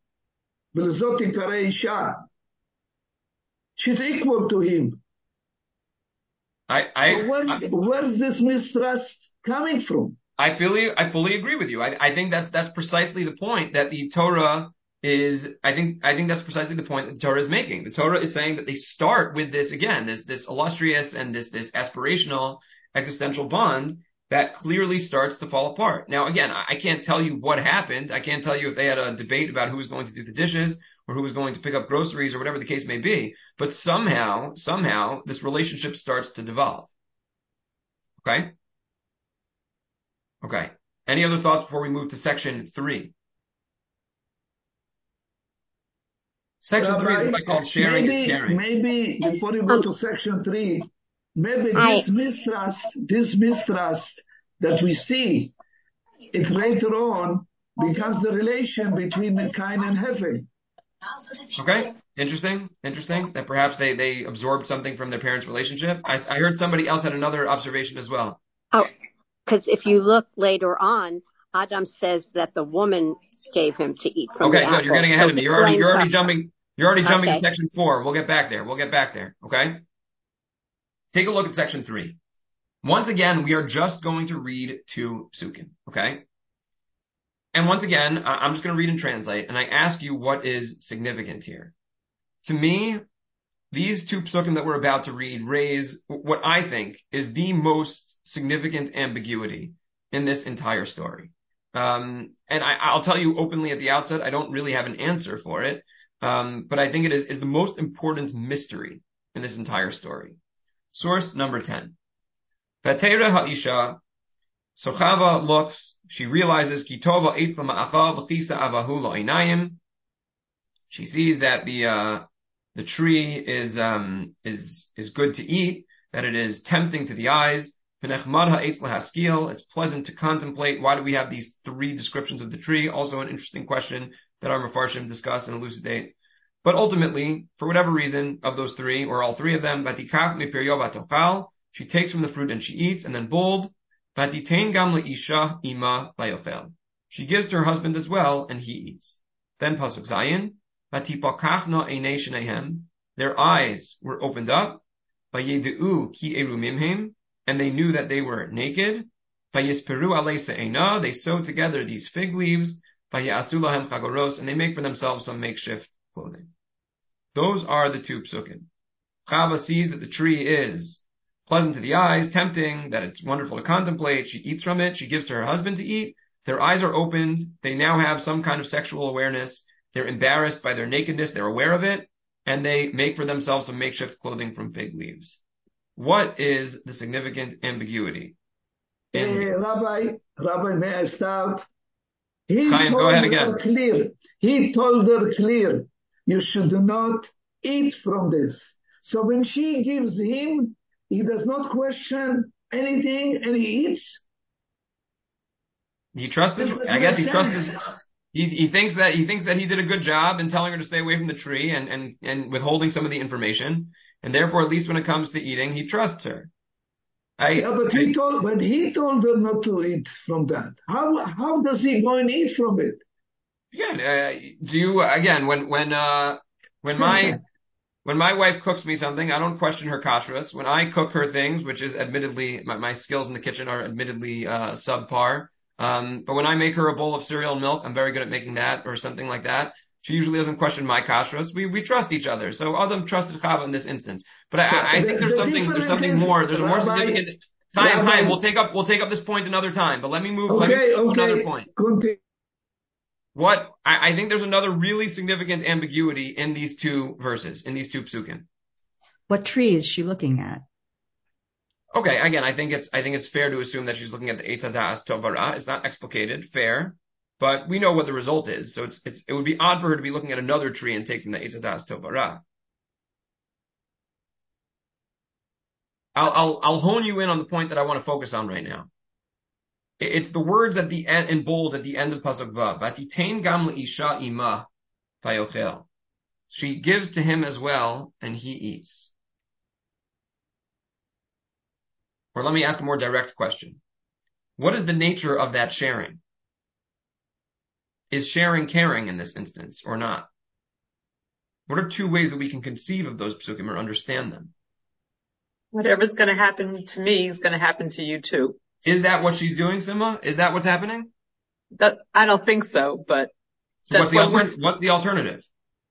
C: She's equal to him.
B: I, I,
C: so where's,
B: I,
C: where's this mistrust coming from?
B: I fully, I fully agree with you. I, I think that's, that's precisely the point that the Torah is, I think, I think that's precisely the point that the Torah is making. The Torah is saying that they start with this, again, this, this illustrious and this, this aspirational existential bond that clearly starts to fall apart. Now, again, I can't tell you what happened. I can't tell you if they had a debate about who was going to do the dishes or who was going to pick up groceries or whatever the case may be. But somehow, somehow, this relationship starts to devolve. Okay? Okay. Any other thoughts before we move to section three? Section
C: Rabbi,
B: three is what I call sharing
C: maybe,
B: is caring.
C: Maybe before you go
G: Um,
C: to section three, maybe
G: I,
C: this mistrust, this mistrust that we see, it later on becomes the relation between Cain and Hevel.
B: Okay, interesting, interesting. That perhaps they they absorbed something from their parents' relationship. I, I heard somebody else had another observation as well.
G: oh, because if you look later on, Adam says that the woman gave him to eat from
B: Okay,
G: the
B: good.
G: apple.
B: You're getting ahead
G: So
B: of me.
G: he
B: You're already
G: blames
B: you're already
G: her.
B: jumping. You're already jumping to
G: Okay.
B: section four. We'll get back there. We'll get back there. Okay. Take a look at section three. Once again, we are just going to read two psukim. Okay. And once again, I- I'm just going to read and translate, and I ask you what is significant here. To me, these two psukim that we're about to read raise what I think is the most significant ambiguity in this entire story. Um, and I, I'll tell you openly at the outset, I don't really have an answer for it, um, but I think it is, is the most important mystery in this entire story. Source number ten. Vatera ha'isha. So Chava looks, she realizes, Ki tova eitz lama'acha v'chisa avahu la'inayim. She sees that the, uh, the tree is, um, is, is good to eat, that it is tempting to the eyes. V'nechmad ha'etz lahaskil. It's pleasant to contemplate. Why do we have these three descriptions of the tree? Also an interesting question that our Mefarshim discuss and elucidate. But ultimately, for whatever reason, of those three, or all three of them, Vatikach mipiryo vatochal. She takes from the fruit and she eats, and then bold, Vatitein gam leisha ima vayochel. She gives to her husband as well, and he eats. Then pasuk zayin, Vatipakachna einei shenehem. Their eyes were opened up, Vayedu ki eru mimhem, and they knew that they were naked. Vayisperu alei se'ena. They sewed together these fig leaves. Vayasu lahem chagoros, and they make for themselves some makeshift clothing. Those are the two psukim. Chava sees that the tree is pleasant to the eyes, tempting, that it's wonderful to contemplate. She eats from it. She gives to her husband to eat. Their eyes are opened. They now have some kind of sexual awareness. They're embarrassed by their nakedness. They're aware of it. And they make for themselves some makeshift clothing from fig leaves. What is the significant ambiguity?
C: Uh, Rabbi, Rabbi, may I start? He
B: Chaim,
C: told
B: go ahead
C: her
B: again.
C: clear. He told her clear. You should not eat from this. So when she gives him, he does not question anything and he eats.
B: He trusts his, I guess he trusts his, he, he thinks that, he thinks that he did a good job in telling her to stay away from the tree and, and, and withholding some of the information. And therefore, at least when it comes to eating, he trusts her. I,
C: Yeah, but
B: I,
C: he told, but he told her not to eat from that. How, how does he go and eat from it?
B: again, uh, do you, again, when, when, uh, when my, when my wife cooks me something, I don't question her kashrus. When I cook her things, which is admittedly, my, my skills in the kitchen are admittedly, uh, subpar. Um, but when I make her a bowl of cereal and milk, I'm very good at making that or something like that. She usually doesn't question my kashrus. We, we trust each other. So Adam trusted Chava in this instance. But I, I think there's
C: The
B: something, there's
C: difference
B: something
C: is,
B: more. There's a more
C: Rabbi,
B: significant, Chaim,
C: Rabbi,
B: Chaim, we'll take up, we'll take up this point another time, but let me move, let me
C: okay,
B: move to another
C: okay,
B: point.
C: continue.
B: What, I, I think there's another really significant ambiguity in these two verses, in these two psukim.
E: What tree is she looking at?
B: Okay, again, I think it's I think it's fair to assume that she's looking at the Eitz Hadas Tovara. It's not explicated, fair, but we know what the result is. So it's it's it would be odd for her to be looking at another tree and taking the Eitz Hadas Tovara. I'll I'll I'll hone you in on the point that I want to focus on right now. It's the words at the end in bold at the end of Pasuk Vav. Vatitein gam leisha ima vayochel. She gives to him as well, and he eats. Or let me ask a more direct question. What is the nature of that sharing? Is sharing caring in this instance or not? What are two ways that we can conceive of those psukim or understand them?
D: Whatever's going to happen to me is going to happen to you too.
B: Is that what she's doing, Sima? Is that what's happening?
D: That, I don't think so, but
B: So what's
D: that's
B: the
D: what
B: alter- what's the alternative?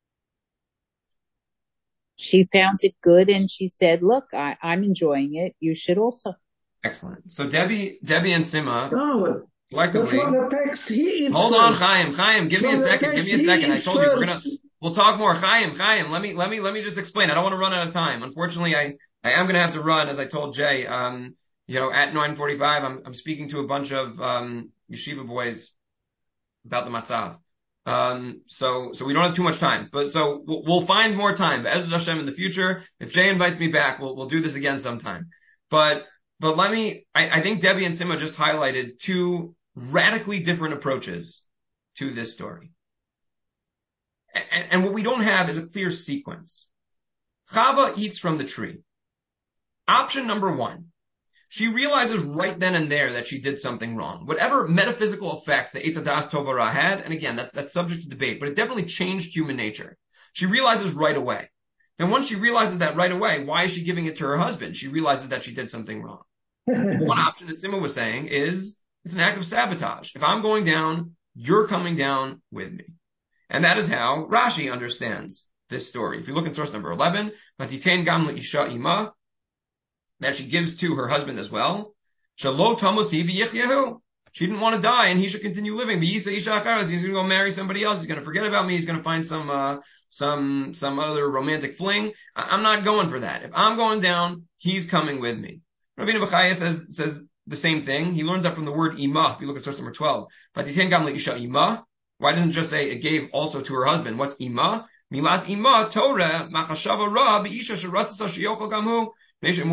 F: She found it good and she said, look, I, I'm enjoying it. You should also.
B: Excellent. So Debbie, Debbie and Sima
C: No,
B: collectively.
C: that's what the text, he eats
B: Hold
C: first.
B: on, Chaim, Chaim, give me a
C: From the
B: second, give
C: text,
B: me a second.
C: he
B: I
C: eats
B: told you we're gonna
C: first.
B: we'll talk more. Chaim, Chaim, let me let me let me just explain. I don't want to run out of time. Unfortunately, I I am gonna have to run, as I told Jay. Um, you know, at nine forty-five, I'm I'm speaking to a bunch of um yeshiva boys about the matzav. Um, so, so we don't have too much time, but so we'll, we'll find more time. Be'ezus Hashem in the future. If Jay invites me back, we'll, we'll do this again sometime. But, but let me, I, I think Debbie and Sima just highlighted two radically different approaches to this story. And, and what we don't have is a clear sequence. Chava eats from the tree. Option number one. She realizes right then and there that she did something wrong. Whatever metaphysical effect the Eitz Hadas Tov Hara had, and again, that's, that's subject to debate, but it definitely changed human nature. She realizes right away. And once she realizes that right away, why is she giving it to her husband? She realizes that she did something wrong. One option, as Sima was saying, is it's an act of sabotage. If I'm going down, you're coming down with me. And that is how Rashi understands this story. If you look in source number eleven, Vatitein gam le'isha ima, that she gives to her husband as well. Shelo tamos hi v'yichyehu. She didn't want to die, and he should continue living. V'yisa isha acharas. He's going to go marry somebody else. He's going to forget about me. He's going to find some, uh, some, some other romantic fling. I- I'm not going for that. If I'm going down, he's coming with me. Rabbeinu Bechaya says, says the same thing. He learns that from the word ima. If you look at source number twelve. Vatitein gam le'isha ima. Why doesn't it just say it gave also to her husband? What's ima? Milas ima Torah machashava ra b'isha sheratzasa sheyochel gamhu. He says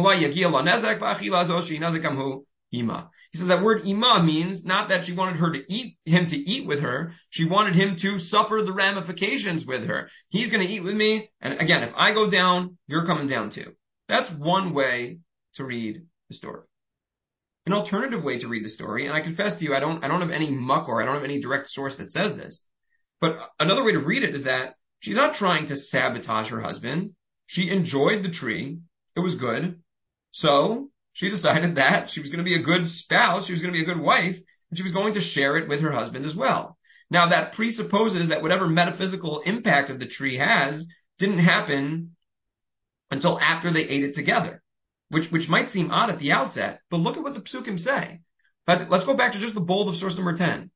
B: that word ima means not that she wanted her to eat him to eat with her. She wanted him to suffer the ramifications with her. He's going to eat with me. And again, if I go down, you're coming down too. That's one way to read the story. An alternative way to read the story, and I confess to you, I don't, I don't have any muck or I don't have any direct source that says this. But another way to read it is that she's not trying to sabotage her husband. She enjoyed the tree. It was good. So she decided that she was going to be a good spouse. She was going to be a good wife, and she was going to share it with her husband as well. Now that presupposes that whatever metaphysical impact of the tree has didn't happen until after they ate it together, which, which might seem odd at the outset, but look at what the psukim say. But let's go back to just the bold of source number ten.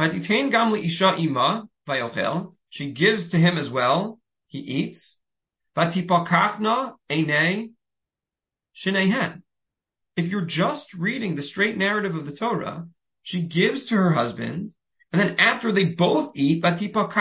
B: She gives to him as well. He eats. If you're just reading the straight narrative of the Torah, she gives to her husband, and then after they both eat, then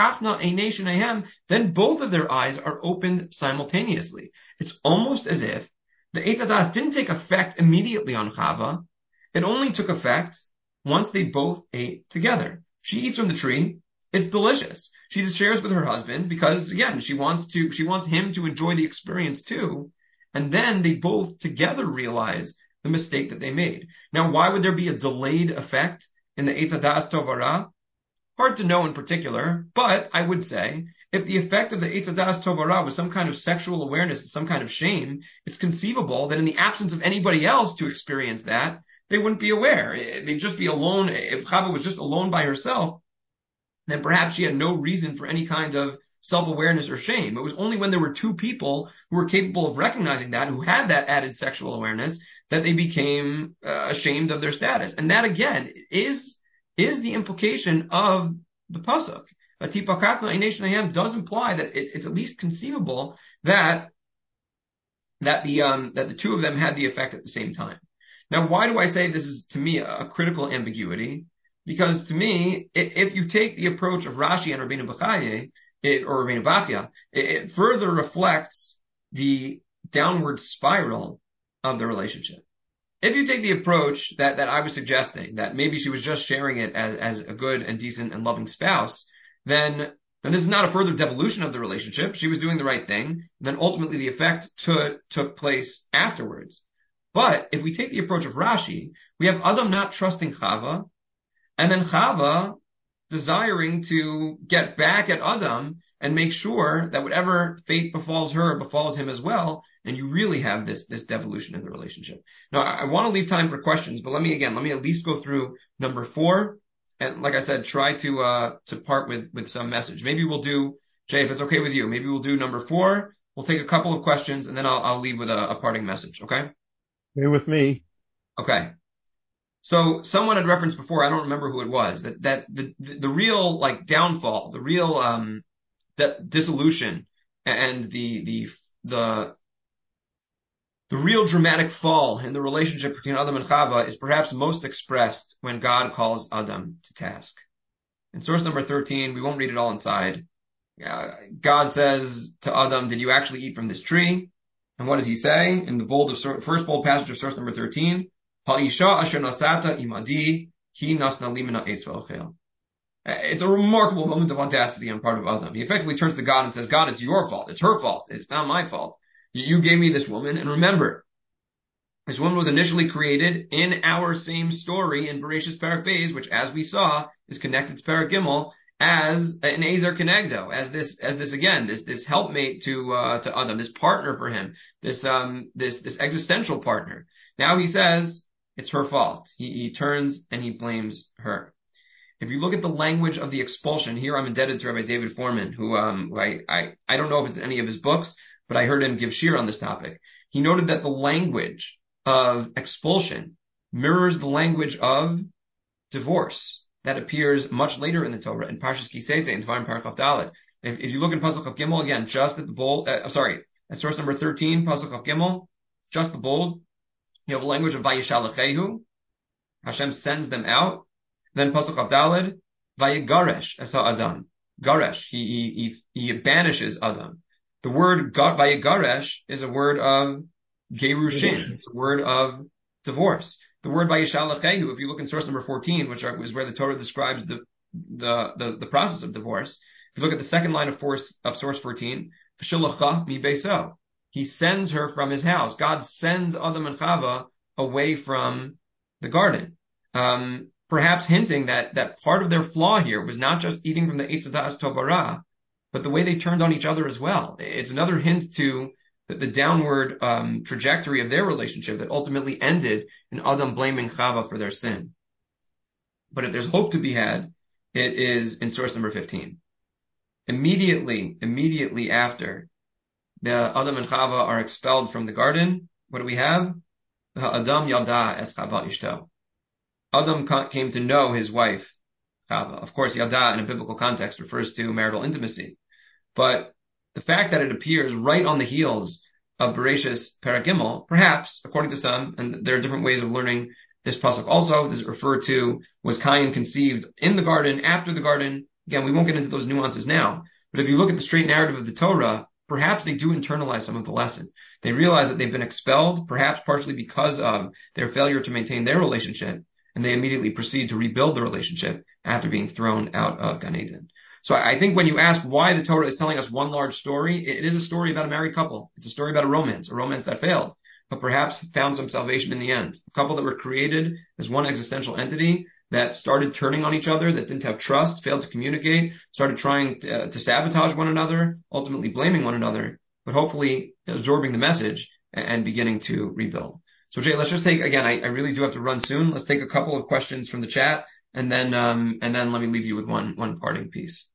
B: both of their eyes are opened simultaneously. It's almost as if the Eitz Hadas didn't take effect immediately on Chava. It only took effect once they both ate together. She eats from the tree. It's delicious. She just shares with her husband because, again, she wants to, she wants him to enjoy the experience too. And then they both together realize the mistake that they made. Now, why would there be a delayed effect in the Eitz Hadas Tov Hara? Hard to know in particular, but I would say if the effect of the Eitz Hadas Tov Hara was some kind of sexual awareness and some kind of shame, it's conceivable that in the absence of anybody else to experience that, they wouldn't be aware. They'd just be alone. If Chava was just alone by herself, then perhaps she had no reason for any kind of self-awareness or shame. It was only when there were two people who were capable of recognizing that, who had that added sexual awareness, that they became uh, ashamed of their status. And that, again, is, is the implication of the pasuk. Does imply that it, it's at least conceivable that, that the, um, that the two of them had the effect at the same time. Now, why do I say this is, to me, a, a critical ambiguity? Because to me, if you take the approach of Rashi and Rabbeinu Bechaya, it, or Rabbeinu Bachya, it, it further reflects the downward spiral of the relationship. If you take the approach that, that I was suggesting, that maybe she was just sharing it as, as a good and decent and loving spouse, then, then this is not a further devolution of the relationship. She was doing the right thing. And then ultimately the effect took, took place afterwards. But if we take the approach of Rashi, we have Adam not trusting Chava, and then Chava desiring to get back at Adam and make sure that whatever fate befalls her befalls him as well. And you really have this, this devolution in the relationship. Now, I, I want to leave time for questions, but let me again, let me at least go through number four. And like I said, try to, uh, to part with, with some message. Maybe we'll do, Jay, if it's okay with you, maybe we'll do number four. We'll take a couple of questions and then I'll, I'll leave with a, a parting message. Okay.
A: Here with me.
B: Okay. So someone had referenced before, I don't remember who it was, that, that the, the, the real like downfall, the real, um, the dissolution and the, the, the, the real dramatic fall in the relationship between Adam and Chava is perhaps most expressed when God calls Adam to task. In source number thirteen, we won't read it all inside. Uh, God says to Adam, did you actually eat from this tree? And what does he say? In the bold of first bold passage of source number thirteen, Ha'isha asher nasata imadi, hi nasna limina eitz v'ochel. It's a remarkable moment of audacity on part of Adam. He effectively turns to God and says, God, it's your fault. It's her fault. It's not my fault. You gave me this woman. And remember, this woman was initially created in our same story in Bereshis Perek Beis, which, as we saw, is connected to Perek Gimel, as an Ezer Kenegdo, as this, as this again, this, this helpmate to, uh, to Adam, this partner for him, this, um, this, this existential partner. Now he says it's her fault. He, he turns and he blames her. If you look at the language of the expulsion, here I'm indebted to Rabbi David Foreman, who, um, who I, I, I don't know if it's in any of his books, but I heard him give shir on this topic. He noted that the language of expulsion mirrors the language of divorce that appears much later in the Torah, in Parshas Ki Seitzei, in Devarim Perek Chaf Daled. If, if you look in Pasuk of Gimel, again, just at the bold, uh, sorry, at source number thirteen, Pasuk of Gimel, just the bold, you have a language of Vayishalechehu, Hashem sends them out. Then Pasuk of Daled, Vayigaresh Esa Adam. Garesh, he, he, he, he banishes Adam. The word Vayigaresh is a word of Gerushin. It's a word of divorce. The word Vayishalechehu, if you look in source number fourteen, which are, is where the Torah describes the, the, the, the process of divorce. If you look at the second line of, force, of source fourteen, V'shilacha mi beiso. He sends her from his house. God sends Adam and Chava away from the garden. Um, perhaps hinting that, that part of their flaw here was not just eating from the Eitz Hadas Tov Hara, but the way they turned on each other as well. It's another hint to the, the downward um, trajectory of their relationship that ultimately ended in Adam blaming Chava for their sin. But if there's hope to be had, it is in source number fifteen. Immediately, immediately after the Adam and Chava are expelled from the garden, what do we have? Adam yada es Chava ishto. Adam came to know his wife, Chava. Of course, yada in a biblical context refers to marital intimacy. But the fact that it appears right on the heels of Bereshis Perek Gimel, perhaps, according to some, and there are different ways of learning this pasuk also, does it refer to, was Cain conceived in the garden, after the garden? Again, we won't get into those nuances now. But if you look at the straight narrative of the Torah, perhaps they do internalize some of the lesson. They realize that they've been expelled, perhaps partially because of their failure to maintain their relationship, and they immediately proceed to rebuild the relationship after being thrown out of Gan Eden. So I think when you ask why the Torah is telling us one large story, it is a story about a married couple. It's a story about a romance, a romance that failed, but perhaps found some salvation in the end. A couple that were created as one existential entity that started turning on each other, that didn't have trust, failed to communicate, started trying to, uh, to sabotage one another, ultimately blaming one another, but hopefully absorbing the message and, and beginning to rebuild. So Jay, let's just take, again, I, I really do have to run soon. Let's take a couple of questions from the chat, and then, um, and then let me leave you with one, one parting piece.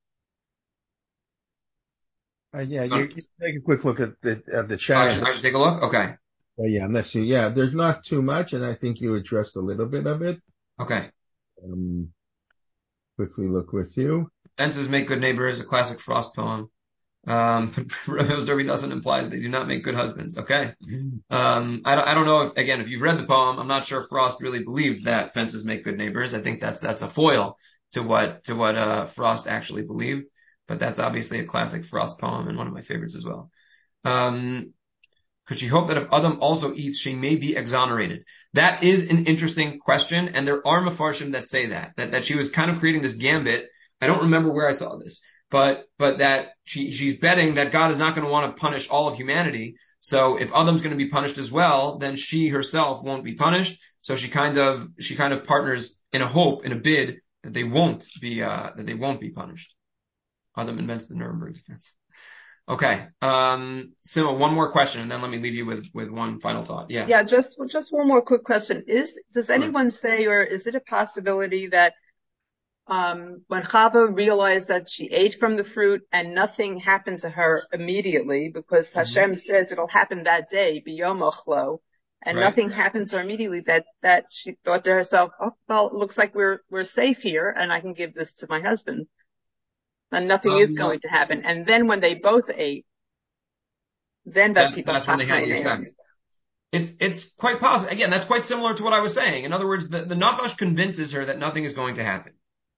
A: Uh, yeah, you, you take a quick look at the, at the chat.
B: I should, I should take a look? Okay.
A: Oh, yeah, unless you, yeah, there's not too much, and I think you addressed a little bit of it.
B: Okay.
A: Um, quickly look with you.
B: Fences make good neighbors, a classic Frost poem. Um, Rebbe's Derby doesn't implies they do not make good husbands. Okay. Um, I don't, I don't know if, again, if you've read the poem, I'm not sure if Frost really believed that fences make good neighbors. I think that's, that's a foil to what, to what, uh, Frost actually believed. But that's obviously a classic Frost poem and one of my favorites as well. Um, could she hope that if Adam also eats, she may be exonerated? That is an interesting question. And there are Mefarshim that say that, that, that she was kind of creating this gambit. I don't remember where I saw this, but, but that she, she's betting that God is not going to want to punish all of humanity. So if Adam's going to be punished as well, then she herself won't be punished. So she kind of, she kind of partners in a hope, in a bid that they won't be, uh, that they won't be punished. Adam invents the Nuremberg defense. Okay. Um, Sima, one more question, and then let me leave you with, with one final thought. Yeah.
D: Yeah, just, just one more quick question. Is, does anyone say, or is it a possibility that, um, when Chava realized that she ate from the fruit and nothing happened to her immediately, because Hashem mm-hmm. says it'll happen that day, biyom ochlo, and right. nothing happened to her immediately, that, that she thought to herself, oh, well, it looks like we're, we're safe here, and I can give this to my husband. And nothing um, is going to happen. And then when they both ate, then that's, that's when they had the effect.
B: It's, it's quite possible. Again, that's quite similar to what I was saying. In other words, the, the Nachash convinces her that nothing is going to happen.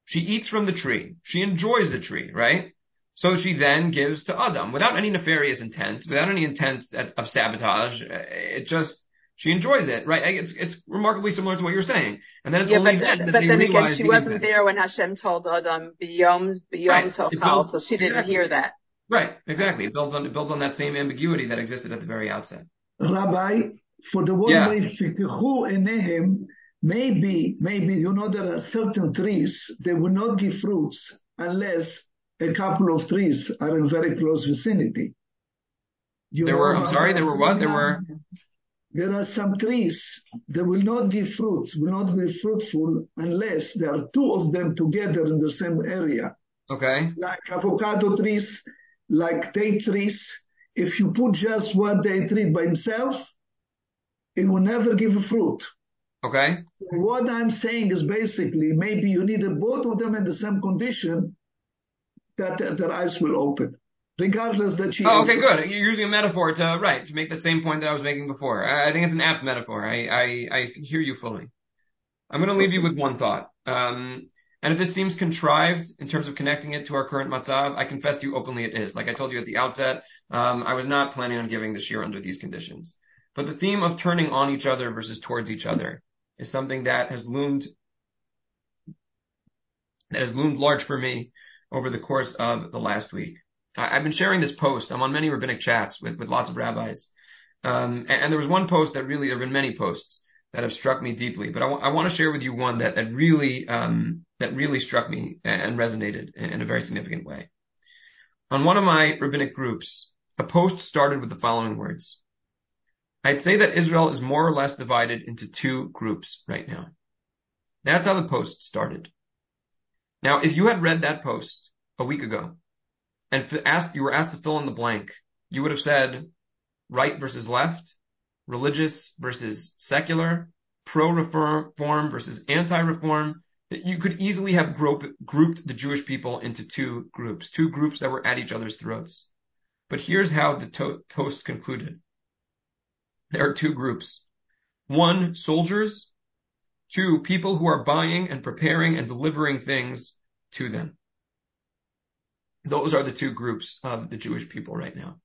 B: She eats from the tree. She enjoys the tree, right? So she then gives to Adam without any nefarious intent, without any intent of sabotage. It just, she enjoys it, right? It's, it's remarkably similar to what you're saying. And then it's
D: yeah,
B: only
D: but,
B: then that
D: but
B: they
D: then
B: realize
D: again, she
B: the
D: wasn't
B: impact.
D: there when Hashem told Adam, B'yom, B'yom
B: Right.
D: Tochal, so she didn't
B: exactly.
D: hear that.
B: Right, exactly. It builds on, it builds on that same ambiguity that existed at the very outset.
C: Rabbi, for the word
B: Yeah.
C: Vayifikechu Enehem, maybe, maybe, you know, there are certain trees, they will not give fruits unless a couple of trees are in very close vicinity. You
B: There
C: know,
B: were, I'm sorry, there were what? There were,
C: there are some trees that will not give fruits, will not be fruitful unless there are two of them together in the same area.
B: okay.
C: Like avocado trees, like date trees. If you put just one date tree by himself, it will never give a fruit.
B: Okay.
C: What I'm saying is basically maybe you need both of them in the same condition that their eyes will open, regardless that she.
B: Oh, okay, good. You're using a metaphor to, right, to make that same point that I was making before. I, I think it's an apt metaphor. I, I, I hear you fully. I'm going to leave you with one thought. Um, and if this seems contrived in terms of connecting it to our current matzav, I confess to you openly it is. Like I told you at the outset, um, I was not planning on giving this year under these conditions. But the theme of turning on each other versus towards each other is something that has loomed, that has loomed large for me over the course of the last week. I, I've been sharing this post. I'm on many rabbinic chats with, with lots of rabbis. Um, and, and there was one post that really, there have been many posts that have struck me deeply, but I, w- I want to share with you one that, that really, um, that really struck me and resonated in a very significant way. On one of my rabbinic groups, a post started with the following words. I'd say that Israel is more or less divided into two groups right now. That's how the post started. Now, if you had read that post a week ago and asked, you were asked to fill in the blank, you would have said right versus left, religious versus secular, pro-reform versus anti-reform. You could easily have group, grouped the Jewish people into two groups, two groups that were at each other's throats. But here's how the to- post concluded. There are two groups. One, soldiers. Two, people who are buying and preparing and delivering things to them. Those are the two groups of the Jewish people right now.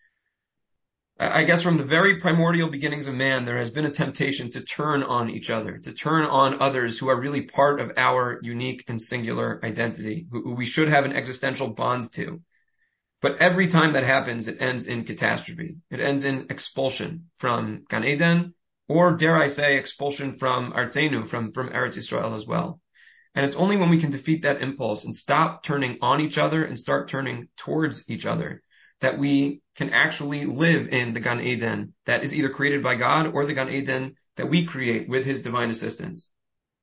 B: I guess from the very primordial beginnings of man, there has been a temptation to turn on each other, to turn on others who are really part of our unique and singular identity, who we should have an existential bond to. But every time that happens, it ends in catastrophe. It ends in expulsion from Gan Eden, or dare I say, expulsion from Artzenu, from, from Eretz Yisrael as well. And it's only when we can defeat that impulse and stop turning on each other and start turning towards each other that we can actually live in the Gan Eden that is either created by God or the Gan Eden that we create with his divine assistance.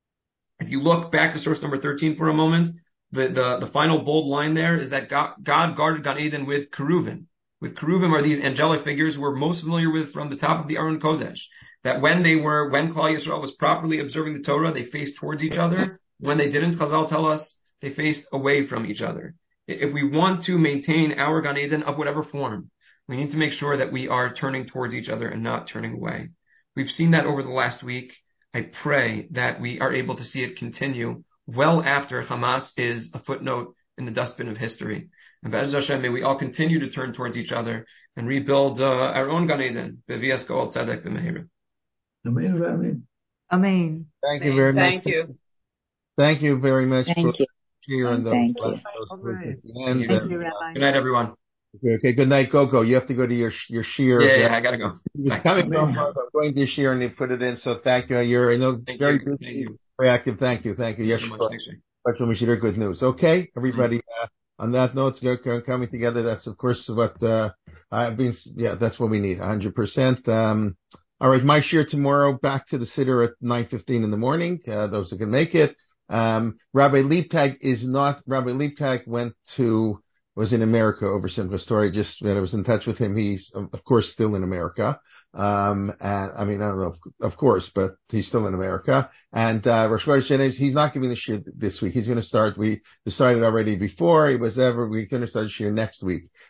B: If you look back to source number thirteen for a moment, the, the, the final bold line there is that God, God guarded Gan Eden with Keruvim. With Keruvim are these angelic figures we're most familiar with from the top of the Aron Kodesh, that when they were, when Klal Yisrael was properly observing the Torah, they faced towards each other. When they didn't, Chazal tell us, they faced away from each other. If we want to maintain our Gan Eden of whatever form, we need to make sure that we are turning towards each other and not turning away. We've seen that over the last week. I pray that we are able to see it continue well after Hamas is a footnote in the dustbin of history. And Be'ez Hashem, may we all continue to turn towards each other and rebuild uh, our own Gan Eden. Be'vias Go'al Tzedek B'Mehiru.
C: Amen, amen.
E: Amen.
A: Thank you very
D: Thank
A: much.
D: you.
A: Thank you very much
F: Thank
A: for
F: you.
A: sharing those
F: Thank you.
A: last those
E: All
A: words
E: right.
A: at the end.
E: Thank
A: And,
E: you,
A: uh,
E: Rabbi.
B: Good night, everyone.
A: okay, okay, good night, Coco. You have to go to your your shear.
B: Yeah, yeah, I gotta go.
A: He was
B: Bye.
A: coming
C: Amen.
A: from I'm going to shear and they put it in. So thank you. You're I know
B: Thank
A: very
B: you.
A: busy,
B: Thank you.
A: very active. Thank you. Thank you.
B: Thanks
A: Yes,
B: so much.
A: sure.
B: Thanks, Jay.
A: But we should hear good news. Okay, everybody. Uh, on that note, we're coming together. That's of course what uh, I've been. Yeah, that's what we need. one hundred percent. Um, all right, my share tomorrow. Back to the sitter at nine fifteen in the morning. Uh, those who can make it. Um, Rabbi Liebtag is not. Rabbi Liebtag went to was in America over Simcha Story. Just when I was in touch with him, he's of course still in America. Um, and I mean, I don't know, of, of course, but he's still in America. And, uh, Rosh Chodesh, he's not giving the shir this week. He's going to start, we decided already before he was ever, we're going to start the shir next week.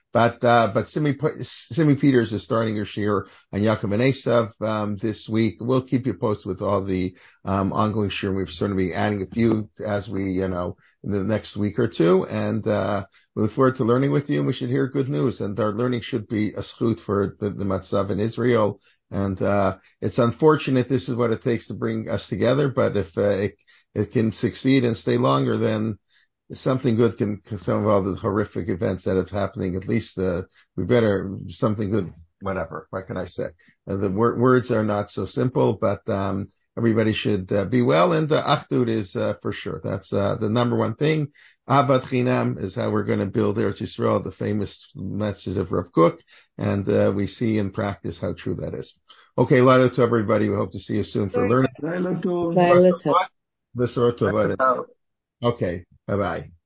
A: But, uh, but Simi, Simi Peters is starting her shiur on Yaakov and Esav, um, this week. We'll keep you posted with all the, um, ongoing shiur. We're sort of be adding a few as we, you know, in the next week or two. And, uh, we look forward to learning with you, and we should hear good news. And our learning should be a schut for the, the Matzav in Israel. And, uh, it's unfortunate this is what it takes to bring us together, but if, uh, it, it can succeed and stay longer, then something good can, some of all the horrific events that are happening, at least, uh, we better, something good, whatever, what can I say? Uh, the wor- words are not so simple, but, um, everybody should uh, be well, and uh, Achdut is, uh, for sure. That's, uh, the number one thing. Ahavat Chinam is how we're going to build Eretz Yisrael, the famous message of Rav Kook, and, uh, we see in practice how true that is. Okay, Laila to everybody. We hope to see you soon for learning.
C: Laila Tov.
F: Laila Tov.
A: B'sorah Tova. Okay, bye-bye.